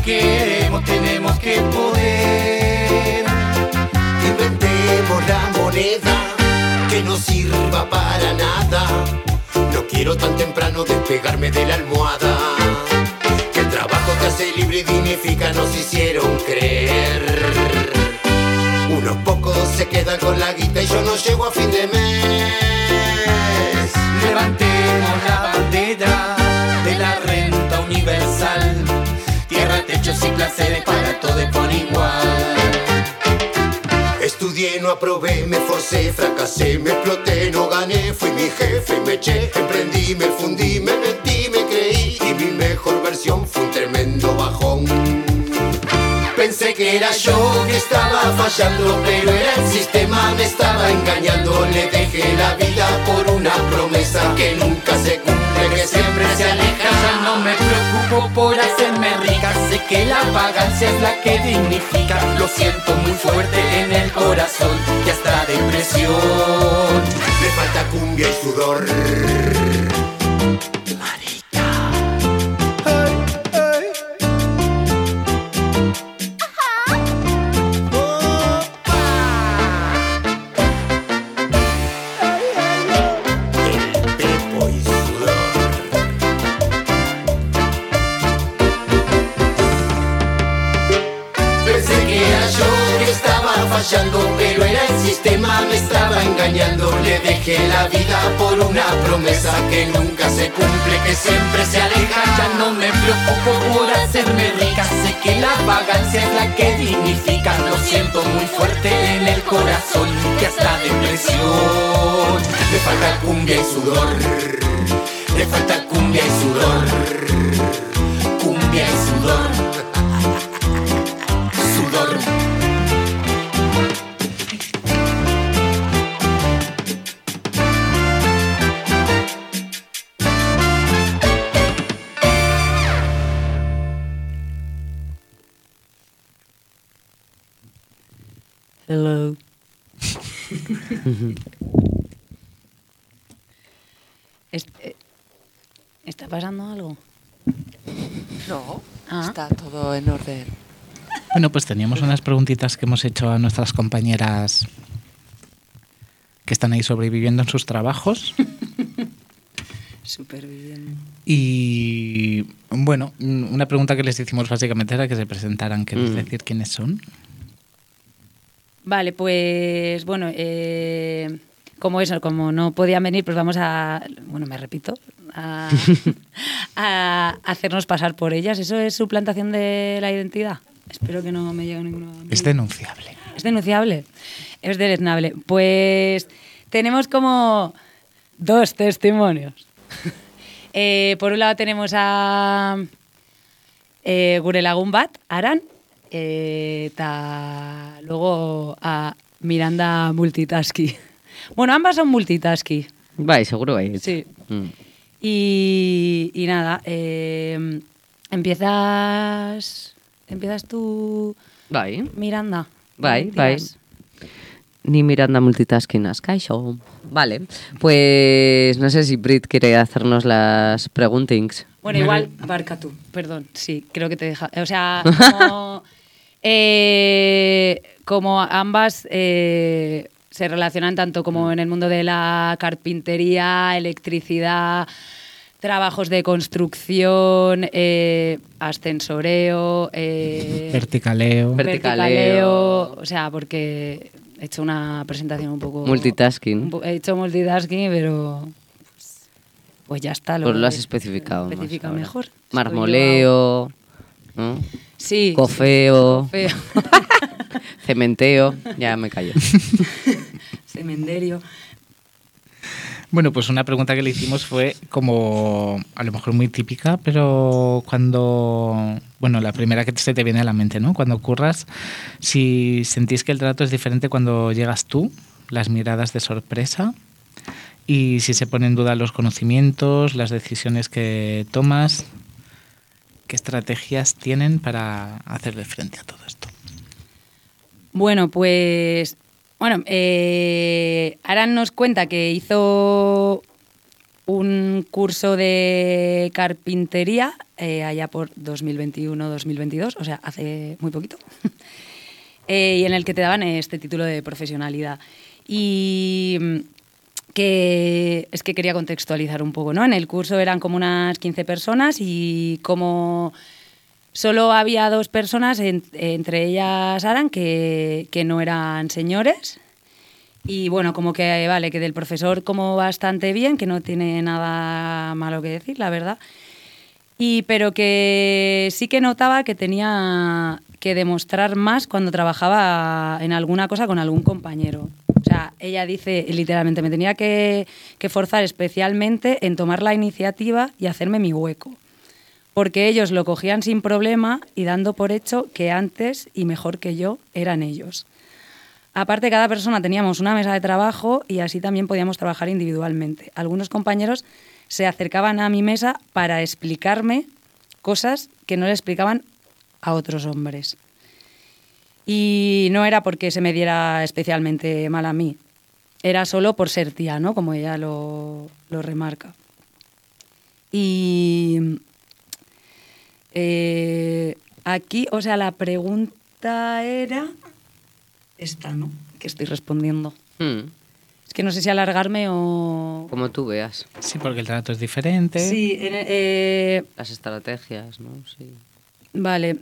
[SPEAKER 9] queremos, tenemos que poder. Inventemos la moneda que no sirva para nada. No quiero tan temprano despegarme de la almohada. Que el trabajo te hace libre y dignifica, nos hicieron creer. Unos pocos se quedan con la guita y yo no llego a fin de mes. Levantemos la bandera de la renta universal. Tierra, techos y placeres para todos por igual. Estudié, no aprobé, me forcé, fracasé, me exploté, no gané. Fui mi jefe, me eché, emprendí, me fundí, me mentí, me creí. Y mi mejor versión fue un tremendo bajón. Pensé que era yo que estaba fallando, pero era el sistema, me estaba engañando. Le dejé la vida por una promesa que nunca se cumple, que siempre se aleja. Ya no me preocupo por hacerme rica, sé que la vagancia es la que dignifica. Lo siento muy fuerte en el corazón, que hasta depresión. Me falta cumbia y sudor. Pero era el sistema, me estaba engañando. Le dejé la vida por una promesa que nunca se cumple, que siempre se aleja. Ya no me preocupo por hacerme rica, sé que la vagancia es la que dignifica. Lo siento muy fuerte en el corazón, que hasta depresión. Le falta cumbia y sudor, le falta cumbia y sudor, cumbia y sudor, sudor.
[SPEAKER 6] Hello.
[SPEAKER 7] ¿Está pasando algo?
[SPEAKER 10] No,
[SPEAKER 7] Ah.
[SPEAKER 10] está todo en orden.
[SPEAKER 8] Bueno, pues teníamos unas preguntitas que hemos hecho a nuestras compañeras que están ahí sobreviviendo en sus trabajos.
[SPEAKER 7] Superviviendo.
[SPEAKER 8] Y bueno, una pregunta que les hicimos básicamente era que se presentaran, ¿queréis decir quiénes son?
[SPEAKER 7] Vale, pues bueno, como no podían venir, pues vamos a, bueno, me repito, a hacernos pasar por ellas. ¿Eso es suplantación de la identidad? Espero que no me llegue ninguna...
[SPEAKER 8] Es denunciable.
[SPEAKER 7] ¿Es denunciable? Es deleznable. Pues tenemos como 2 testimonios. Por un lado tenemos a gure lagun bat, Aran, eta luego a Miranda Multitaski. Bueno, ambas son multitaski.
[SPEAKER 6] Bai, seguro bai.
[SPEAKER 7] Sí. Y nada, empiezas tú,
[SPEAKER 6] Bai.
[SPEAKER 7] Miranda.
[SPEAKER 6] Bai,
[SPEAKER 7] Tiras.
[SPEAKER 6] Ni Miranda multitasking as kaixo. Vale, pues no sé si Brit quiere hacernos las preguntings.
[SPEAKER 7] Bueno, igual, abarca tú, perdón, sí, creo que te deja. O sea, como ambas se relacionan tanto como en el mundo de la carpintería, electricidad, trabajos de construcción, ascensoreo, verticaleo, o sea, porque he hecho una presentación un poco...
[SPEAKER 6] Multitasking.
[SPEAKER 7] He hecho multitasking, pero... Pues ya está.
[SPEAKER 6] Pues lo has especificado.
[SPEAKER 7] Especifica mejor.
[SPEAKER 6] Marmoleo, ¿no?
[SPEAKER 7] Sí.
[SPEAKER 6] Cofeo. Cementeo. Ya me callo.
[SPEAKER 7] Cementerio.
[SPEAKER 8] Bueno, pues una pregunta que le hicimos fue como, a lo mejor muy típica, pero cuando, bueno, la primera que se te viene a la mente, ¿no? Cuando curras, si sentís que el trato es diferente cuando llegas tú, las miradas de sorpresa, y si se ponen en duda los conocimientos, las decisiones que tomas, ¿qué estrategias tienen para hacerle frente a todo esto?
[SPEAKER 7] Bueno, pues... Bueno, Aran nos cuenta que hizo un curso de carpintería allá por 2021-2022, o sea, hace muy poquito, y en el que te daban este título de profesionalidad. Y que es que quería contextualizar un poco, ¿no? En el curso eran como unas 15 personas y como solo había 2 personas, entre ellas Aran, que no eran señores. Y bueno, como que vale, que del profesor como bastante bien, que no tiene nada malo que decir, la verdad. Pero que sí que notaba que tenía que demostrar más cuando trabajaba en alguna cosa con algún compañero. O sea, ella dice literalmente, me tenía que forzar especialmente en tomar la iniciativa y hacerme mi hueco. Porque ellos lo cogían sin problema y dando por hecho que antes y mejor que yo eran ellos. Aparte, cada persona teníamos una mesa de trabajo y así también podíamos trabajar individualmente. Algunos compañeros se acercaban a mi mesa para explicarme cosas que no le explicaban a otros hombres. Y no era porque se me diera especialmente mal a mí, era solo por ser tía, ¿no? Como ella lo remarca. Y aquí, o sea, la pregunta era esta, ¿no? Que estoy respondiendo. Es que no sé si alargarme o...
[SPEAKER 6] Como tú veas.
[SPEAKER 8] Sí, porque el trato es diferente.
[SPEAKER 7] Sí,
[SPEAKER 6] las estrategias, ¿no? Sí.
[SPEAKER 7] Vale.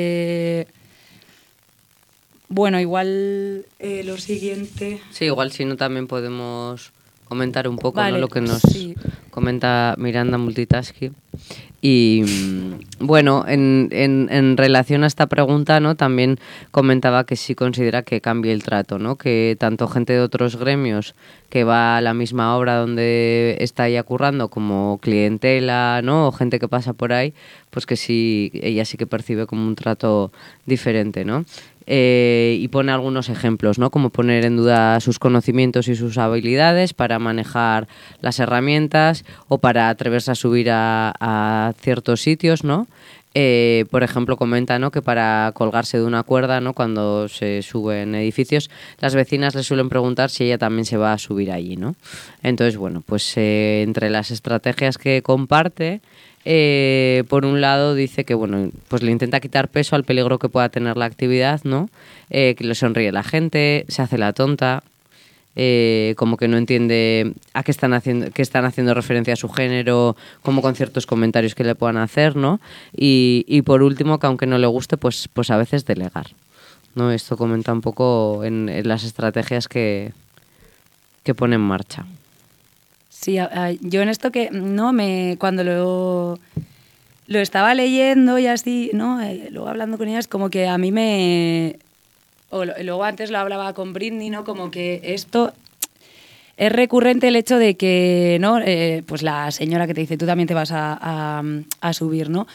[SPEAKER 7] Bueno, igual lo siguiente...
[SPEAKER 6] Sí, igual si no también podemos comentar un poco,
[SPEAKER 7] vale,
[SPEAKER 6] ¿no? Lo que nos
[SPEAKER 7] comenta
[SPEAKER 6] Miranda Multitasking. Y bueno, en relación a esta pregunta, ¿no? También comentaba que sí considera que cambie el trato, ¿no? Que tanto gente de otros gremios que va a la misma obra donde está ella currando, como clientela, ¿no? O gente que pasa por ahí, pues que sí, ella sí que percibe como un trato diferente, ¿no? Y pone algunos ejemplos, ¿no? Como poner en duda sus conocimientos y sus habilidades para manejar las herramientas o para atreverse a subir a ciertos sitios, ¿no? Por ejemplo, comenta, ¿no? Que para colgarse de una cuerda, ¿no? Cuando se sube en edificios, las vecinas le suelen preguntar si ella también se va a subir allí, ¿no? Entonces, bueno, pues entre las estrategias que comparte, por un lado dice que bueno, pues le intenta quitar peso al peligro que pueda tener la actividad, ¿no? Que le sonríe la gente, se hace la tonta, como que no entiende a qué están haciendo referencia a su género, como con ciertos comentarios que le puedan hacer, ¿no? Y por último, que aunque no le guste, pues a veces delegar, ¿no? Esto comenta un poco en las estrategias que pone en marcha.
[SPEAKER 7] Sí, yo en esto que no cuando lo estaba leyendo y así, ¿no? Luego hablando con ellas, como que a mí luego antes lo hablaba con Britney, ¿no? Como que esto es recurrente el hecho de que, ¿no? Pues la señora que te dice, tú también te vas a subir, ¿no?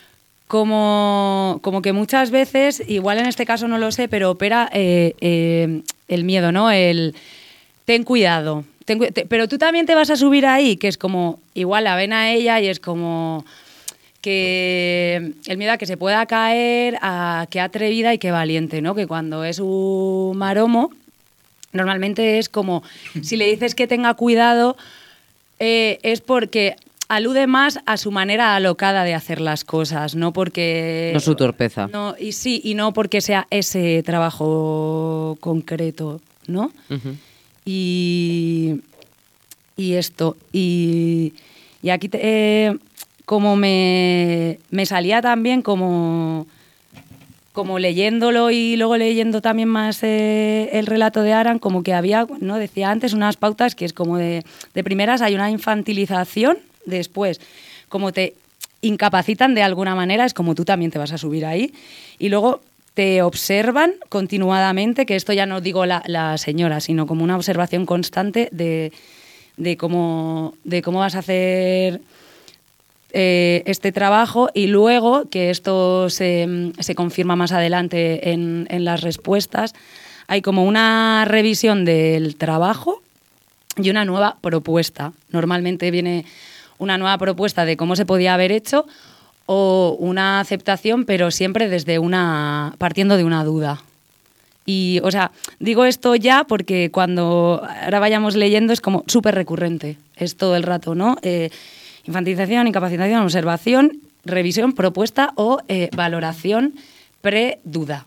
[SPEAKER 7] Como que muchas veces, igual en este caso no lo sé, pero opera el miedo, ¿no? El ten cuidado. Pero tú también te vas a subir ahí, que es como, igual la ven a ella y es como que el miedo a que se pueda caer, a qué atrevida y qué valiente, ¿no? Que cuando es un maromo, normalmente es como, si le dices que tenga cuidado, es porque alude más a su manera alocada de hacer las cosas, no porque...
[SPEAKER 6] No su torpeza.
[SPEAKER 7] No, y no porque sea ese trabajo concreto, ¿no?
[SPEAKER 6] Uh-huh.
[SPEAKER 7] Y esto, y aquí como me salía también como leyéndolo y luego leyendo también más el relato de Aran, como que había, ¿no? Decía antes, unas pautas que es como de primeras hay una infantilización, después como te incapacitan de alguna manera, es como tú también te vas a subir ahí, y luego te observan continuadamente, que esto ya no digo la señora, sino como una observación constante de cómo vas a hacer este trabajo, y luego, que esto se confirma más adelante en las respuestas, hay como una revisión del trabajo y una nueva propuesta. Normalmente viene una nueva propuesta de cómo se podía haber hecho, o una aceptación, pero siempre partiendo de una duda. Y, o sea, digo esto ya porque cuando ahora vayamos leyendo es como súper recurrente, es todo el rato, ¿no? Infantilización, incapacitación, observación, revisión, propuesta o valoración pre-duda.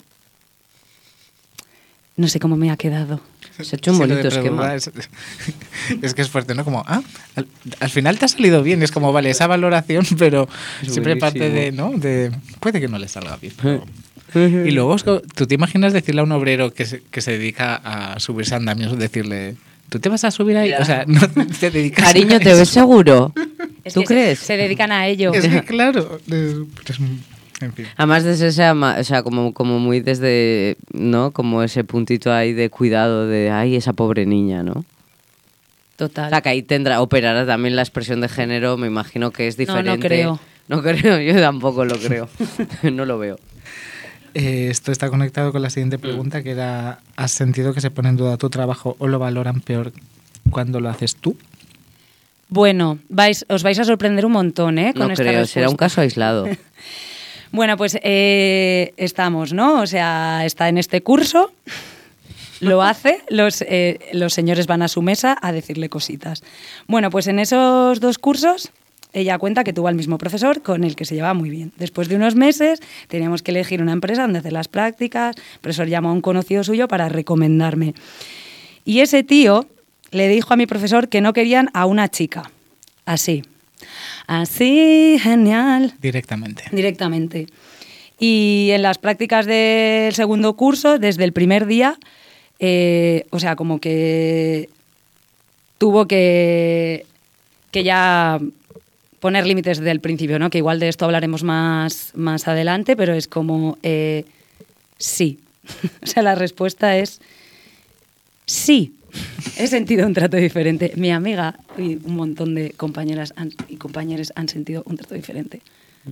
[SPEAKER 7] No sé cómo me ha quedado.
[SPEAKER 6] Se ha hecho un
[SPEAKER 8] Sí, lo de
[SPEAKER 6] bonito esquema.
[SPEAKER 8] preduda es que es fuerte, ¿no? Como, al final te ha salido bien. Es como, vale, esa valoración, pero
[SPEAKER 6] Es
[SPEAKER 8] siempre
[SPEAKER 6] buenísimo.
[SPEAKER 8] parte de, ¿no? Puede que no le salga bien. Y luego, ¿tú te imaginas decirle a un obrero que se dedica a subirse a andamios, decirle, ¿tú te vas a subir ahí? O sea, no te dedicas
[SPEAKER 6] Cariño,
[SPEAKER 8] a
[SPEAKER 6] ¿te
[SPEAKER 8] eso.
[SPEAKER 6] ves seguro?
[SPEAKER 7] Es
[SPEAKER 6] ¿Tú
[SPEAKER 7] que
[SPEAKER 6] crees?
[SPEAKER 7] Se dedican a ello.
[SPEAKER 8] Es que claro. En fin.
[SPEAKER 6] Además desde ese, o sea, como muy desde, ¿no? Como ese puntito ahí de cuidado de, ay, esa pobre niña, ¿no?
[SPEAKER 7] Total.
[SPEAKER 6] O sea, que ahí operará también la expresión de género, me imagino que es diferente.
[SPEAKER 7] No creo.
[SPEAKER 6] No creo, yo tampoco lo creo. No lo veo.
[SPEAKER 8] Esto está conectado con la siguiente pregunta, que era, ¿has sentido que se pone en duda tu trabajo o lo valoran peor cuando lo haces tú?
[SPEAKER 7] Bueno, os vais a sorprender un montón, ¿eh? Con
[SPEAKER 6] No
[SPEAKER 7] esta
[SPEAKER 6] creo, será un
[SPEAKER 7] respuesta.
[SPEAKER 6] caso aislado.
[SPEAKER 7] Bueno, pues estamos, ¿no? O sea, está en este curso, lo hace, los señores van a su mesa a decirle cositas. Bueno, pues en esos 2 cursos ella cuenta que tuvo al mismo profesor con el que se llevaba muy bien. Después de unos meses teníamos que elegir una empresa donde hacer las prácticas, el profesor llamó a un conocido suyo para recomendarme. Y ese tío le dijo a mi profesor que no querían a una chica, así. Así, genial. Directamente. Y en las prácticas del segundo curso, desde el primer día, o sea, como que tuvo que ya poner límites desde el principio, ¿no? Que igual de esto hablaremos más adelante, pero es como sí. O sea, la respuesta es sí. He sentido un trato diferente. Mi amiga y un montón de compañeras y compañeros han sentido un trato diferente.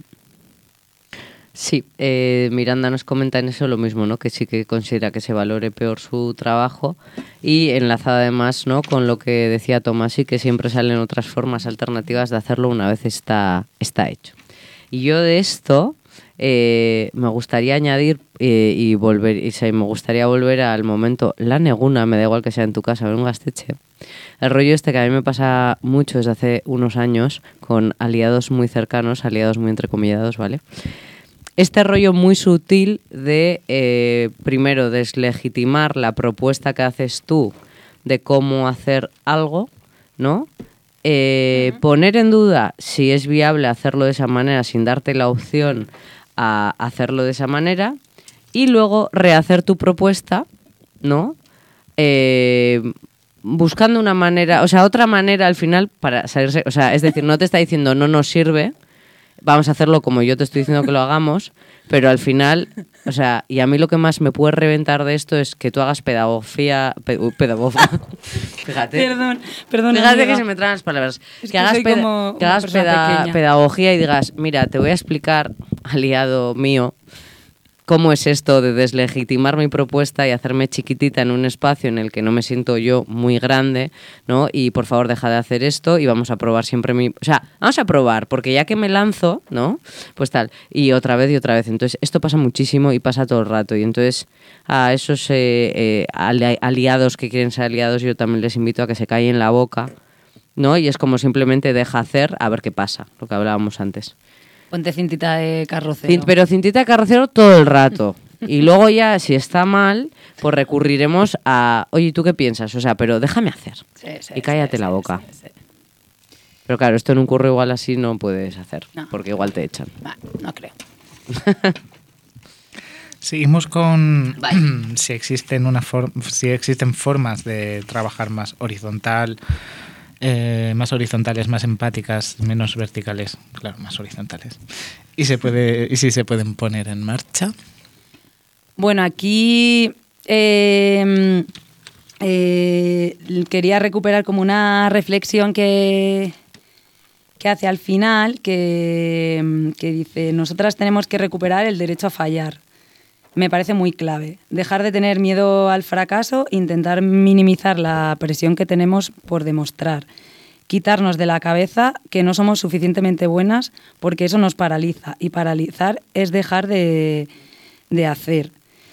[SPEAKER 6] Sí, Miranda nos comenta en eso lo mismo, ¿no? Que sí que considera que se valore peor su trabajo y enlazada además, ¿no? Con lo que decía Tomás y que siempre salen otras formas alternativas de hacerlo una vez está hecho. Y yo de esto me gustaría añadir y me gustaría volver al momento la neguna, me da igual que sea en tu casa o en un gasteche. El rollo este que a mí me pasa mucho desde hace unos años con aliados muy cercanos, aliados muy entrecomillados, ¿vale? Este rollo muy sutil de, primero, deslegitimar la propuesta que haces tú de cómo hacer algo, ¿no? Poner en duda si es viable hacerlo de esa manera sin darte la opción a hacerlo de esa manera y luego rehacer tu propuesta, ¿no? Buscando una manera, o sea, otra manera al final para salirse, o sea, es decir, no te está diciendo no nos sirve, vamos a hacerlo como yo te estoy diciendo que lo hagamos, pero al final, o sea, y a mí lo que más me puede reventar de esto es que tú hagas pedagogía, fíjate.
[SPEAKER 7] Perdón.
[SPEAKER 6] Fíjate
[SPEAKER 7] amiga.
[SPEAKER 6] que se me traen las palabras.
[SPEAKER 7] Es
[SPEAKER 6] que
[SPEAKER 7] que
[SPEAKER 6] hagas,
[SPEAKER 7] soy como
[SPEAKER 6] que
[SPEAKER 7] una
[SPEAKER 6] hagas
[SPEAKER 7] persona pequeña.
[SPEAKER 6] pedagogía y digas, mira, te voy a explicar, aliado mío, cómo es esto de deslegitimar mi propuesta y hacerme chiquitita en un espacio en el que no me siento yo muy grande, ¿no? Y por favor deja de hacer esto y vamos a probar siempre o sea, vamos a probar, porque ya que me lanzo, ¿no? Pues tal, y otra vez. Entonces, esto pasa muchísimo y pasa todo el rato. Y entonces, a esos aliados que quieren ser aliados, yo también les invito a que se callen la boca, ¿no? Y es como simplemente deja hacer a ver qué pasa, lo que hablábamos antes.
[SPEAKER 7] Ponte cintita de carrocero.
[SPEAKER 6] Pero cintita de carrocero todo el rato. Y luego ya, si está mal, pues recurriremos a, oye, ¿tú qué piensas? O sea, pero déjame hacer. Y cállate la boca.
[SPEAKER 7] Sí.
[SPEAKER 6] Pero claro, esto en un curro igual así no puedes hacer,
[SPEAKER 7] No.
[SPEAKER 6] porque igual te echan.
[SPEAKER 7] No creo.
[SPEAKER 8] Seguimos con si existen formas de trabajar más horizontal, más horizontales, más empáticas, menos verticales, claro, más horizontales. Y si se pueden poner en marcha.
[SPEAKER 7] Bueno, aquí quería recuperar como una reflexión que hace al final, que dice, nosotras tenemos que recuperar el derecho a fallar. Me parece muy clave. Dejar de tener miedo al fracaso, intentar minimizar la presión que tenemos por demostrar. Quitarnos de la cabeza que no somos suficientemente buenas porque eso nos paraliza. Y paralizar es dejar de hacer.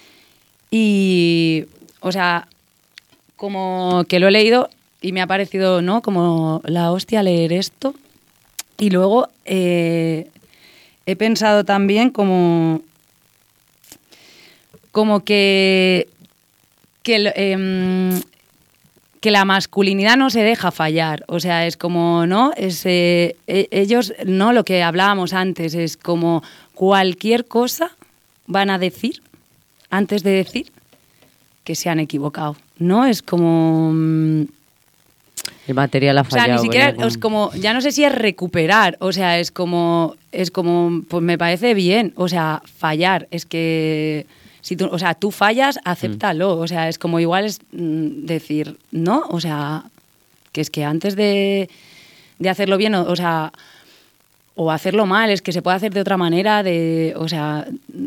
[SPEAKER 7] Y, o sea, como que lo he leído y me ha parecido, ¿no? Como la hostia leer esto. Y luego he pensado también como que la masculinidad no se deja fallar, o sea, es como, ¿no? Ellos, no, lo que hablábamos antes, es como cualquier cosa van a decir, antes de decir, que se han equivocado, ¿no? Es como...
[SPEAKER 6] El material ha fallado.
[SPEAKER 7] O sea, ni siquiera es como, ya no sé si es recuperar, o sea, es como, pues me parece bien, o sea, fallar, es que... Si tú fallas, acéptalo. O sea, es como igual es decir, ¿no? O sea, que es que antes de hacerlo bien, o sea, o hacerlo mal, es que se puede hacer de otra manera, o sea,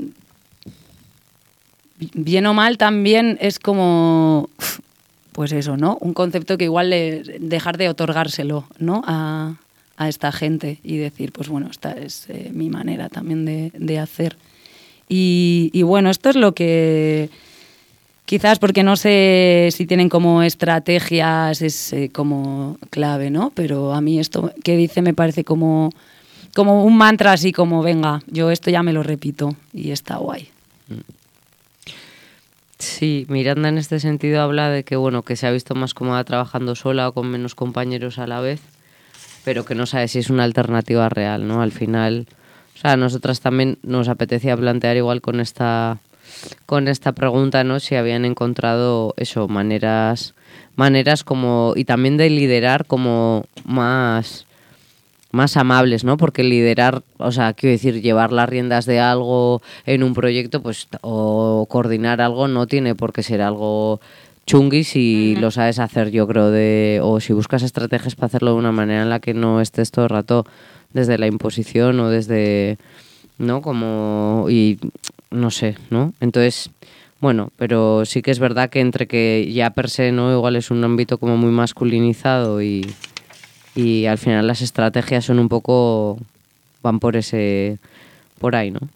[SPEAKER 7] bien o mal también es como, pues eso, ¿no? Un concepto que igual dejar de otorgárselo, ¿no? A esta gente y decir, pues bueno, esta es mi manera también de hacer. Y bueno, esto es lo que quizás, porque no sé si tienen como estrategias, es como clave, ¿no? Pero a mí esto que dice me parece como un mantra así como, venga, yo esto ya me lo repito y está guay.
[SPEAKER 6] Sí, Miranda en este sentido habla de que, bueno, que se ha visto más cómoda trabajando sola o con menos compañeros a la vez, pero que no sabe si es una alternativa real, ¿no? Al final... O sea, a nosotras también nos apetecía plantear igual con esta pregunta, ¿no? Si habían encontrado eso, maneras como, y también de liderar como más amables, ¿no? Porque liderar, o sea, quiero decir, llevar las riendas de algo en un proyecto, pues, o coordinar algo no tiene por qué ser algo chungui si lo sabes hacer, yo creo, o si buscas estrategias para hacerlo de una manera en la que no estés todo el rato desde la imposición o desde, ¿no? Como, y no sé, ¿no? Entonces, bueno, pero sí que es verdad que entre que ya per se, ¿no? Igual es un ámbito como muy masculinizado y al final las estrategias son un poco, van por ahí, ¿no?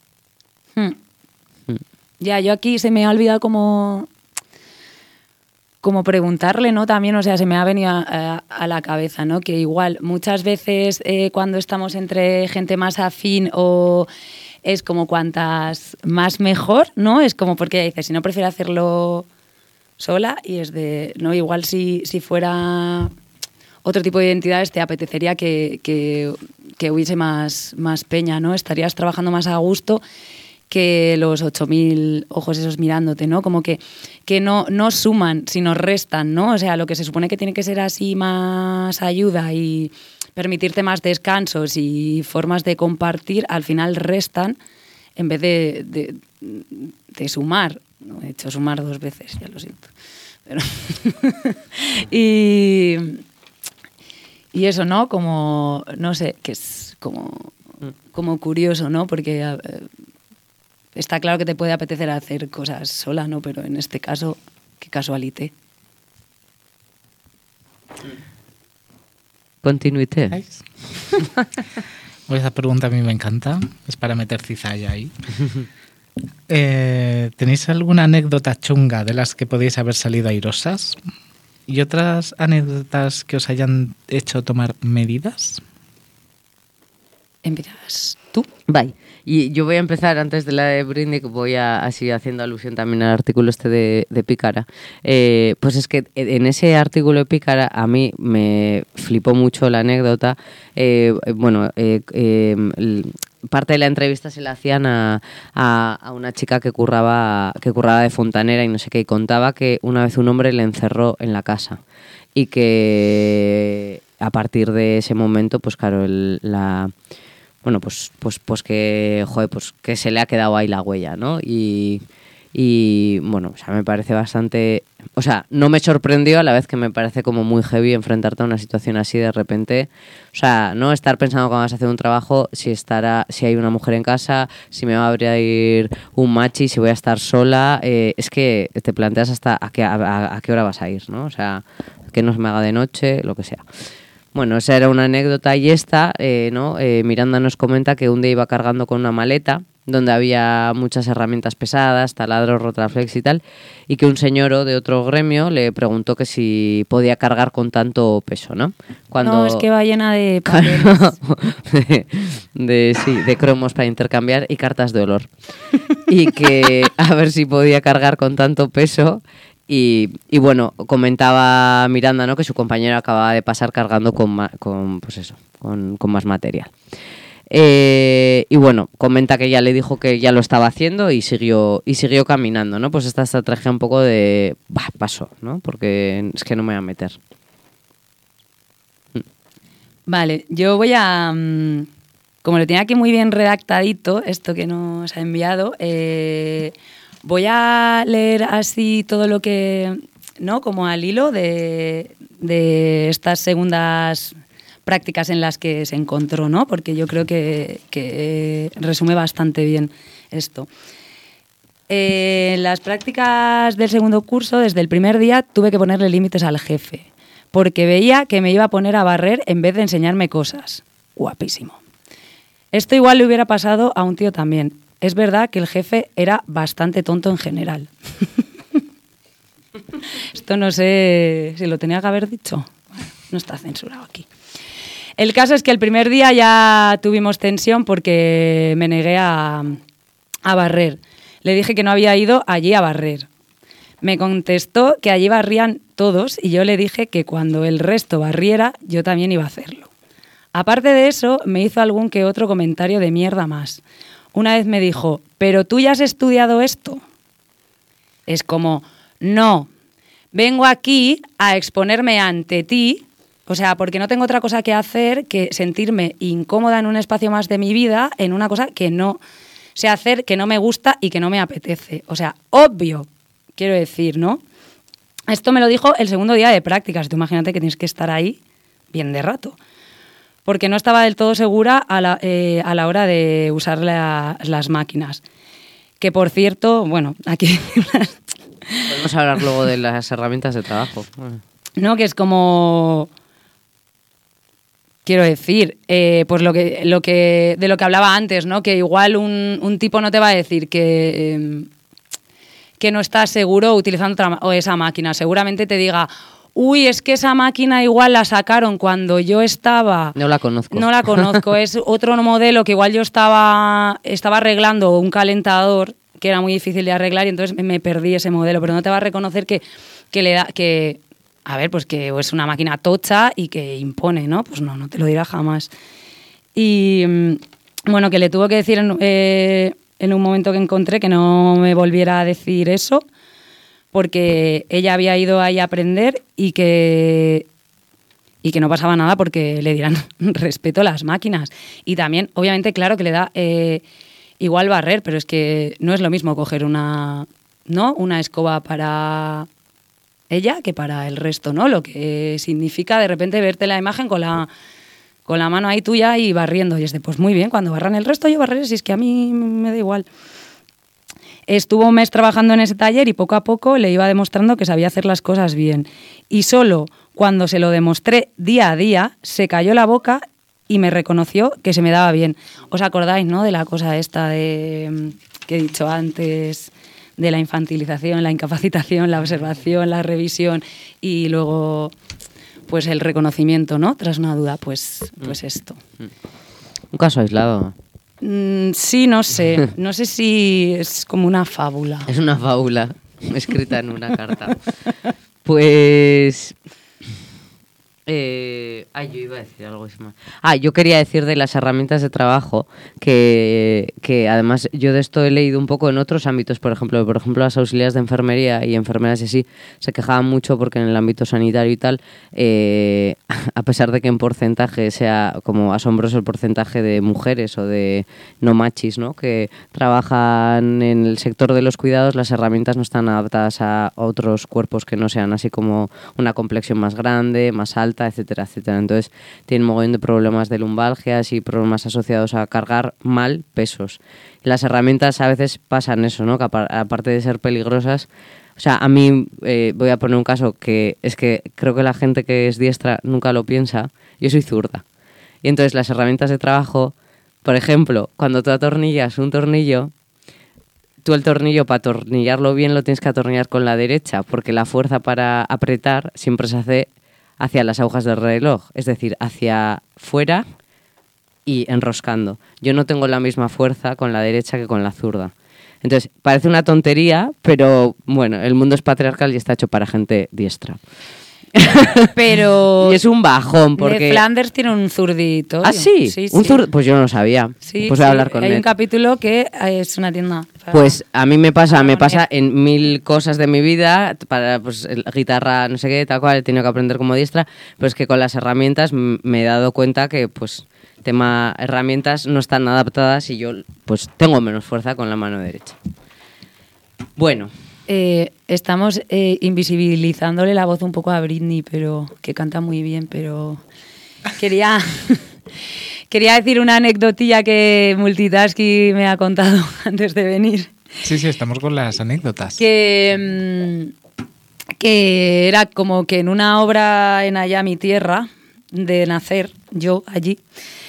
[SPEAKER 7] Ya, yo aquí se me ha olvidado como preguntarle, ¿no? También, o sea, se me ha venido a la cabeza, ¿no? Que igual muchas veces cuando estamos entre gente más afín o es como cuantas más mejor, ¿no? Es como porque ella dice, si no prefiero hacerlo sola y es de, ¿no? Igual si fuera otro tipo de identidades te apetecería que hubiese más peña, ¿no? Estarías trabajando más a gusto que los 8.000 ojos esos mirándote, ¿no? Como que no suman, sino restan, ¿no? O sea, lo que se supone que tiene que ser así más ayuda y permitirte más descansos y formas de compartir, al final restan en vez de sumar. No, he hecho sumar 2 veces, ya lo siento. Pero y eso, ¿no? Como, no sé, que es como curioso, ¿no? Porque... está claro que te puede apetecer hacer cosas sola, ¿no? Pero en este caso, qué casualité.
[SPEAKER 6] Continuité.
[SPEAKER 8] Esa pregunta a mí me encanta. Es para meter cizalla ahí. ¿Tenéis alguna anécdota chunga de las que podéis haber salido airosas? ¿Y otras anécdotas que os hayan hecho tomar medidas?
[SPEAKER 7] ¿Empiezas tú?
[SPEAKER 6] Bye. Y yo voy a empezar antes de la de Brindy, que voy así haciendo alusión también al artículo este de Pícara. Pues es que en ese artículo de Pícara a mí me flipó mucho la anécdota. Parte de la entrevista se la hacían a una chica que curraba de fontanera y no sé qué, y contaba que una vez un hombre le encerró en la casa y que a partir de ese momento, pues claro, que se le ha quedado ahí la huella, ¿no? Y bueno, o sea, me parece bastante... O sea, no me sorprendió, a la vez que me parece como muy heavy enfrentarte a una situación así de repente. O sea, no estar pensando cuando vas a hacer un trabajo si hay una mujer en casa, si me va a abrir un machi, si voy a estar sola. Es que te planteas hasta a qué hora vas a ir, ¿no? O sea, que no se me haga de noche, lo que sea. Bueno, esa era una anécdota y esta, ¿no? Miranda nos comenta que un día iba cargando con una maleta donde había muchas herramientas pesadas, taladros, Rotaflex y tal, y que un señor de otro gremio le preguntó que si podía cargar con tanto peso, ¿no?
[SPEAKER 7] No, es que va llena de papeles.
[SPEAKER 6] de cromos para intercambiar y cartas de olor. Y que a ver si podía cargar con tanto peso. Y bueno, comentaba Miranda, ¿no?, que su compañero acababa de pasar cargando con más material. Y bueno, comenta que ella le dijo que ya lo estaba haciendo y siguió caminando, ¿no? Pues esta estrategia un poco de paso, ¿no? Porque es que no me voy a meter.
[SPEAKER 7] Vale, yo voy a... como lo tenía aquí muy bien redactadito, esto que nos ha enviado, voy a leer así todo lo que... ¿no? Como al hilo de estas segundas prácticas en las que se encontró, ¿no? Porque yo creo que resume bastante bien esto. En las prácticas del segundo curso, desde el primer día, tuve que ponerle límites al jefe, porque veía que me iba a poner a barrer en vez de enseñarme cosas. Guapísimo. Esto igual le hubiera pasado a un tío también. Es verdad que el jefe era bastante tonto en general. Esto no sé si lo tenía que haber dicho. Bueno, no está censurado aquí. El caso es que el primer día ya tuvimos tensión porque me negué a barrer. Le dije que no había ido allí a barrer. Me contestó que allí barrían todos y yo le dije que cuando el resto barriera, yo también iba a hacerlo. Aparte de eso, me hizo algún que otro comentario de mierda más. Una vez me dijo, ¿pero tú ya has estudiado esto? Es como, no, vengo aquí a exponerme ante ti, o sea, porque no tengo otra cosa que hacer que sentirme incómoda en un espacio más de mi vida, en una cosa que no sé hacer, que no me gusta y que no me apetece. O sea, obvio, quiero decir, ¿no? Esto me lo dijo el segundo día de prácticas. Tú imagínate que tienes que estar ahí bien de rato. Porque no estaba del todo segura a la hora de usar las máquinas. Que, por cierto, bueno, aquí...
[SPEAKER 6] Podemos hablar luego de las herramientas de trabajo.
[SPEAKER 7] No, que es como... Quiero decir, pues de lo que hablaba antes, ¿no? Que igual un tipo no te va a decir que no estás seguro utilizando esa máquina. Seguramente te diga, uy, es que esa máquina igual la sacaron cuando yo estaba...
[SPEAKER 6] No la conozco.
[SPEAKER 7] No la conozco, es otro modelo que igual yo estaba arreglando un calentador que era muy difícil de arreglar y entonces me perdí ese modelo, pero no te va a reconocer que le da... que a ver, pues que es una máquina tocha y que impone, ¿no? Pues no te lo dirá jamás. Y bueno, que le tuvo que decir en un momento que encontré que no me volviera a decir eso, porque ella había ido ahí a aprender y que no pasaba nada porque le dieran respeto a las máquinas. Y también, obviamente, claro que le da igual barrer, pero es que no es lo mismo coger una escoba para... ella que para el resto, ¿no? Lo que significa de repente verte la imagen con la mano ahí tuya y barriendo. Y es de, pues muy bien, cuando barran el resto yo barreré, si es que a mí me da igual. Estuvo un mes trabajando en ese taller y poco a poco le iba demostrando que sabía hacer las cosas bien. Y solo cuando se lo demostré día a día, se cayó la boca y me reconoció que se me daba bien. ¿Os acordáis, no? De la cosa esta que he dicho antes... de la infantilización, la incapacitación, la observación, la revisión y luego pues el reconocimiento, ¿no? Tras una duda, pues esto.
[SPEAKER 6] Un caso aislado.
[SPEAKER 7] Sí, no sé. No sé si es como una fábula.
[SPEAKER 6] Es una fábula escrita en una carta. Pues... yo iba a decir algo más. Yo quería decir de las herramientas de trabajo que además yo de esto he leído un poco en otros ámbitos, por ejemplo las auxiliares de enfermería y enfermeras y así se quejaban mucho porque en el ámbito sanitario y tal, a pesar de que en porcentaje sea como asombroso el porcentaje de mujeres o de no machis, ¿no?, que trabajan en el sector de los cuidados, las herramientas no están adaptadas a otros cuerpos que no sean así como una complexión más grande, más alta, etcétera, etcétera. Entonces tienen un mogollón de problemas de lumbalgias y problemas asociados a cargar mal pesos. Las herramientas a veces pasan eso, ¿no? Que aparte de ser peligrosas, o sea, a mí voy a poner un caso que es que creo que la gente que es diestra nunca lo piensa. Yo soy zurda. Y entonces las herramientas de trabajo por ejemplo, cuando tú atornillas un tornillo, tú el tornillo para atornillarlo bien lo tienes que atornillar con la derecha, porque la fuerza para apretar siempre se hace hacia las agujas del reloj, es decir, hacia fuera y enroscando. Yo no tengo la misma fuerza con la derecha que con la zurda. Entonces, parece una tontería, pero bueno, el mundo es patriarcal y está hecho para gente diestra.
[SPEAKER 7] Pero
[SPEAKER 6] y es un bajón porque
[SPEAKER 7] de Flanders tiene un zurdito.
[SPEAKER 6] ¿Ah, sí?
[SPEAKER 7] Sí,
[SPEAKER 6] ¿Un
[SPEAKER 7] sí.
[SPEAKER 6] Pues yo no lo sabía.
[SPEAKER 7] Sí,
[SPEAKER 6] pues voy a hablar con
[SPEAKER 7] hay
[SPEAKER 6] él.
[SPEAKER 7] un capítulo que es una tienda.
[SPEAKER 6] Pues a mí me pasa en 1000 cosas de mi vida, para pues guitarra, no sé qué, tal cual, he tenido que aprender como diestra, pero es que con las herramientas me he dado cuenta que pues tema herramientas no están adaptadas y yo pues tengo menos fuerza con la mano derecha. Bueno.
[SPEAKER 7] Estamos invisibilizándole la voz un poco a Britney, pero que canta muy bien, pero quería decir una anecdotilla que Multitasking me ha contado antes de venir.
[SPEAKER 8] Sí, estamos con las anécdotas.
[SPEAKER 7] Que era como que en una obra en Allá mi tierra, de nacer, yo allí,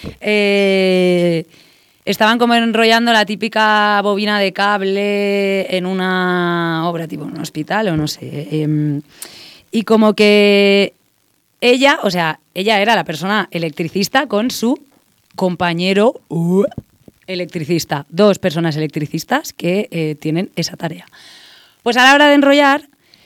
[SPEAKER 7] estaban como enrollando la típica bobina de cable en una obra tipo un hospital o no sé. Y como que ella era la persona electricista con su compañero electricista. 2 personas electricistas que tienen esa tarea. Pues a la hora de enrollar,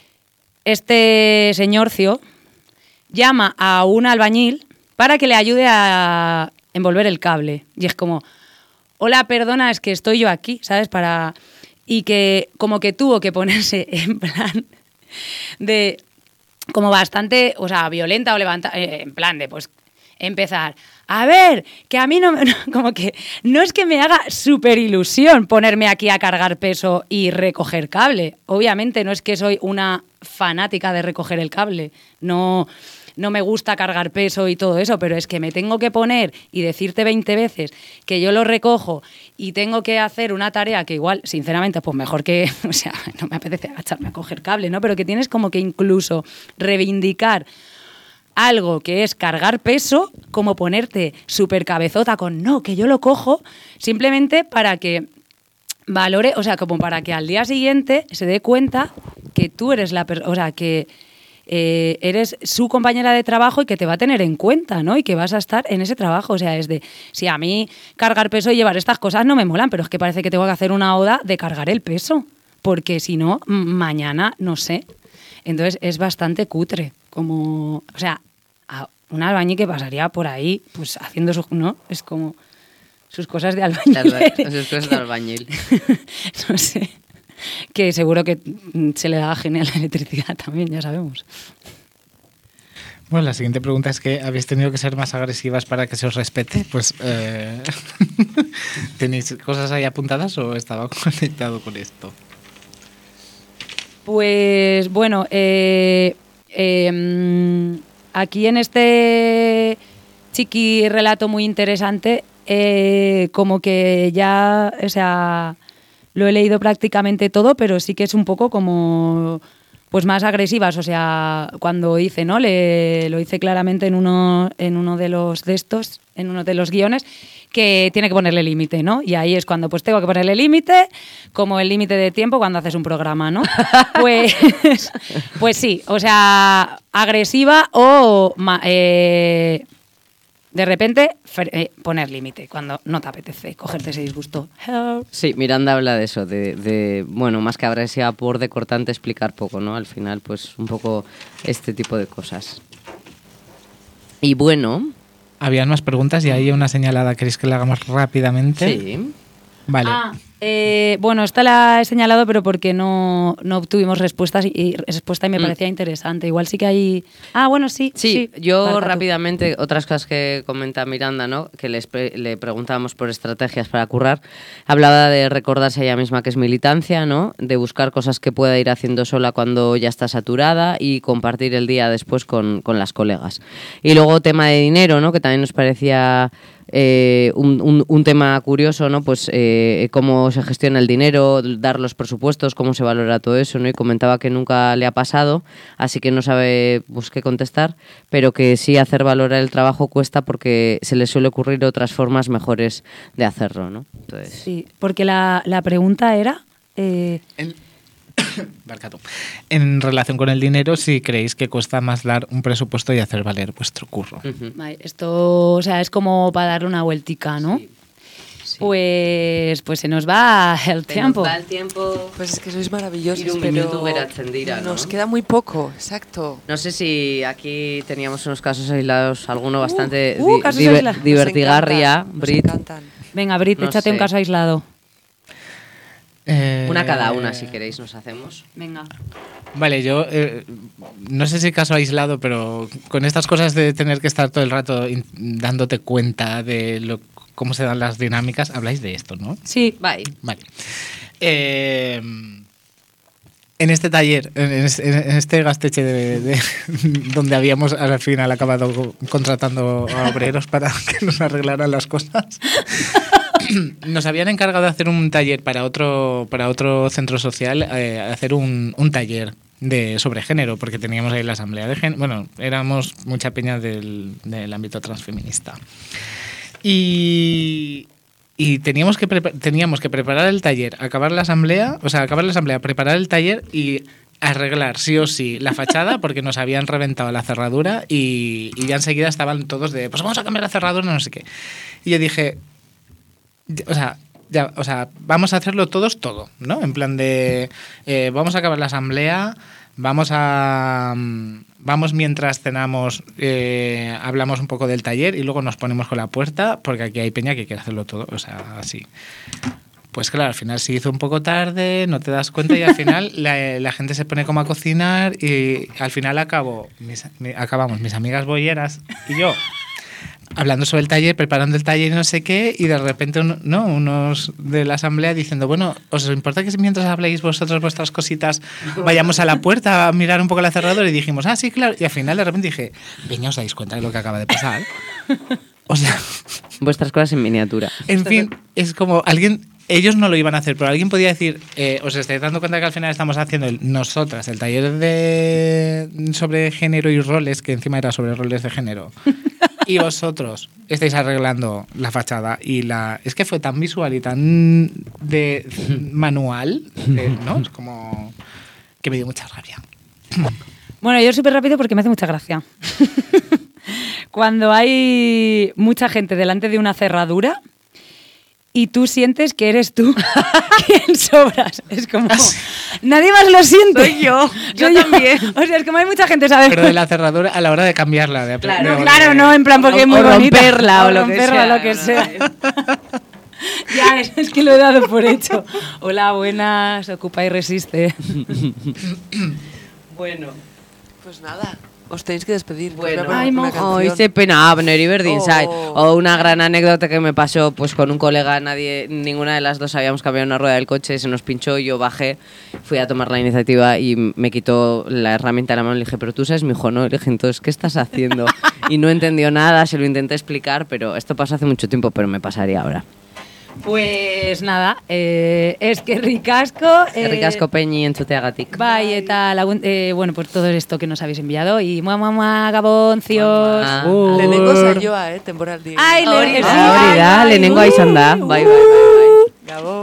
[SPEAKER 7] este señorcio llama a un albañil para que le ayude a envolver el cable. Y es como, hola, perdona, es que estoy yo aquí, ¿sabes? Y que como que tuvo que ponerse en plan de como bastante, o sea, violenta o levantada, en plan de pues empezar, a ver, que a mí como que no es que me haga súper ilusión ponerme aquí a cargar peso y recoger cable. Obviamente no es que soy una fanática de recoger el cable, no me gusta cargar peso y todo eso, pero es que me tengo que poner y decirte 20 veces que yo lo recojo y tengo que hacer una tarea que igual, sinceramente, pues mejor que, o sea, no me apetece agacharme a coger cable, ¿no? Pero que tienes como que incluso reivindicar algo que es cargar peso, como ponerte súper cabezota con no, que yo lo cojo, simplemente para que valore, o sea, como para que al día siguiente se dé cuenta que tú eres la persona, o sea, que eres su compañera de trabajo y que te va a tener en cuenta, ¿no? Y que vas a estar en ese trabajo. O sea, es de, si a mí cargar peso y llevar estas cosas no me molan, pero es que parece que tengo que hacer una oda de cargar el peso, porque si no, mañana no sé. Entonces es bastante cutre, como, o sea, a un albañil que pasaría por ahí, pues haciendo sus, ¿no? Es como sus cosas de albañil.
[SPEAKER 6] Sus cosas de albañil.
[SPEAKER 7] No sé. Que seguro que se le da genial la electricidad también, ya sabemos.
[SPEAKER 8] Bueno, la siguiente pregunta es que ¿habéis tenido que ser más agresivas para que se os respete? Pues, ¿tenéis cosas ahí apuntadas o estaba conectado con esto?
[SPEAKER 7] Pues, bueno, aquí en este chiqui relato muy interesante, como que ya, o sea, lo he leído prácticamente todo, pero sí que es un poco como pues más agresivas, o sea, cuando dice, ¿no? Lo dice claramente en uno de los de estos, en uno de los guiones, que tiene que ponerle límite, ¿no? Y ahí es cuando pues tengo que ponerle límite, como el límite de tiempo cuando haces un programa, ¿no? Pues sí, o sea, agresiva o de repente poner límite cuando no te apetece cogerte ese disgusto. Help.
[SPEAKER 6] Sí, Miranda habla de eso, de bueno, más que agresiva por de cortante, explicar poco, ¿no? Al final, pues un poco este tipo de cosas. Y bueno...
[SPEAKER 8] Habían más preguntas y hay una señalada. ¿Queréis que la hagamos rápidamente?
[SPEAKER 6] Sí.
[SPEAKER 8] Vale.
[SPEAKER 7] Bueno, esta la he señalado, pero porque no obtuvimos respuesta y me parecía interesante. Igual sí que hay... bueno, sí.
[SPEAKER 6] Sí, yo
[SPEAKER 7] Vale,
[SPEAKER 6] rápidamente, otras cosas que comenta Miranda, ¿no? Que le preguntábamos por estrategias para currar. Hablaba de recordarse a ella misma que es militancia, ¿no? De buscar cosas que pueda ir haciendo sola cuando ya está saturada y compartir el día después con las colegas. Y luego tema de dinero, ¿no? Que también nos parecía... un tema curioso, ¿no? Pues cómo se gestiona el dinero, dar los presupuestos, cómo se valora todo eso, ¿no? Y comentaba que nunca le ha pasado, así que no sabe pues, qué contestar, pero que sí hacer valorar el trabajo cuesta porque se le suele ocurrir otras formas mejores de hacerlo, ¿no? Entonces...
[SPEAKER 7] Sí, porque la pregunta era...
[SPEAKER 8] Barcato. En relación con el dinero, si creéis que cuesta más dar un presupuesto y hacer valer vuestro curro.
[SPEAKER 7] Vale, esto, o sea, es como para darle una vueltica, ¿no?
[SPEAKER 6] Sí. Sí.
[SPEAKER 7] Pues se nos va el tiempo.
[SPEAKER 10] Pues es que sois maravillosos,
[SPEAKER 6] Hiru
[SPEAKER 10] pero
[SPEAKER 6] minutu geratzen dira, ¿no?
[SPEAKER 10] nos queda muy poco, exacto.
[SPEAKER 6] No sé si aquí teníamos unos casos aislados, alguno bastante
[SPEAKER 7] casos aislados.
[SPEAKER 6] divertigarria,
[SPEAKER 10] Nos
[SPEAKER 6] Brit.
[SPEAKER 10] encantan.
[SPEAKER 7] Venga, Brit,
[SPEAKER 6] No
[SPEAKER 7] échate
[SPEAKER 6] sé.
[SPEAKER 7] un caso aislado.
[SPEAKER 6] Una cada una, si queréis, nos hacemos.
[SPEAKER 7] Venga.
[SPEAKER 8] Vale, yo no sé si caso aislado, pero con estas cosas de tener que estar todo el rato dándote cuenta de cómo se dan las dinámicas, habláis de esto, ¿no?
[SPEAKER 7] Sí.
[SPEAKER 6] Bye.
[SPEAKER 8] Vale. En este taller, en este gasteche donde habíamos al final acabado contratando a obreros para que nos arreglaran las cosas, nos habían encargado de hacer un taller para otro centro social, hacer un taller sobre género, porque teníamos ahí la asamblea de género. Bueno, éramos mucha peña del ámbito transfeminista. Y teníamos que preparar el taller, acabar la asamblea, preparar el taller y arreglar sí o sí la fachada porque nos habían reventado la cerradura y ya enseguida estaban todos de, pues vamos a cambiar la cerradura, no sé qué. Y yo dije, vamos a hacerlo todos todo, ¿no? En plan de, vamos a acabar la asamblea, vamos mientras cenamos, hablamos un poco del taller y luego nos ponemos con la puerta porque aquí hay peña que quiere hacerlo todo, o sea, así. Pues claro, al final se hizo un poco tarde, no te das cuenta y al final la gente se pone como a cocinar y al final acabamos mis amigas bolleras y yo hablando sobre el taller, preparando el taller y no sé qué, y de repente unos de la asamblea diciendo, bueno, ¿os importa que mientras habléis vosotros vuestras cositas vayamos a la puerta a mirar un poco la cerradura? Y dijimos, sí, claro. Y al final de repente dije, peña, ¿os dais cuenta de lo que acaba de pasar? O sea...
[SPEAKER 6] Vuestras cosas en miniatura.
[SPEAKER 8] En fin, es como ellos no lo iban a hacer, pero alguien podía decir, os estáis dando cuenta que al final estamos haciendo nosotras el taller sobre género y roles, que encima era sobre roles de género, y vosotros estáis arreglando la fachada y es que fue tan visual y tan de manual, ¿no? Es como que me dio mucha rabia.
[SPEAKER 7] Bueno, yo súper rápido porque me hace mucha gracia. Cuando hay mucha gente delante de una cerradura y tú sientes que eres tú quien sobras. Es como... Nadie más lo siente.
[SPEAKER 10] Soy yo también.
[SPEAKER 7] O sea, es como hay mucha gente, ¿sabes?
[SPEAKER 8] Pero de la cerradura a la hora de cambiarla.
[SPEAKER 7] Claro, no, en plan porque es muy bonita.
[SPEAKER 6] Romperla o lo
[SPEAKER 7] romperla,
[SPEAKER 6] que sea.
[SPEAKER 7] Ya, es que lo he dado por hecho. Hola, buenas, ocupa y resiste.
[SPEAKER 6] Bueno.
[SPEAKER 10] Pues nada, os tenéis que despedir.
[SPEAKER 6] Bueno,
[SPEAKER 10] una canción.
[SPEAKER 6] hice pena Abner y Verdinsight. O una gran anécdota que me pasó pues con un colega, ninguna de las dos habíamos cambiado una rueda del coche, se nos pinchó, yo bajé, fui a tomar la iniciativa y me quitó la herramienta de la mano y le dije, pero tú sabes, mi hijo, ¿no? Y le dije, entonces, ¿qué estás haciendo? Y no entendió nada, se lo intenté explicar, pero esto pasó hace mucho tiempo, pero me pasaría ahora.
[SPEAKER 7] Pues nada, es que ricasco.
[SPEAKER 6] Ricasco peñi entzuteagatik.
[SPEAKER 7] Bai, eta bueno, pues todo esto que nos habéis enviado. Y mamá, gaboncios.
[SPEAKER 10] Lehenengo saioa, temporaldi.
[SPEAKER 7] Ai,
[SPEAKER 6] Hori da, lehenengoa izan da. Bai.
[SPEAKER 10] Gabon.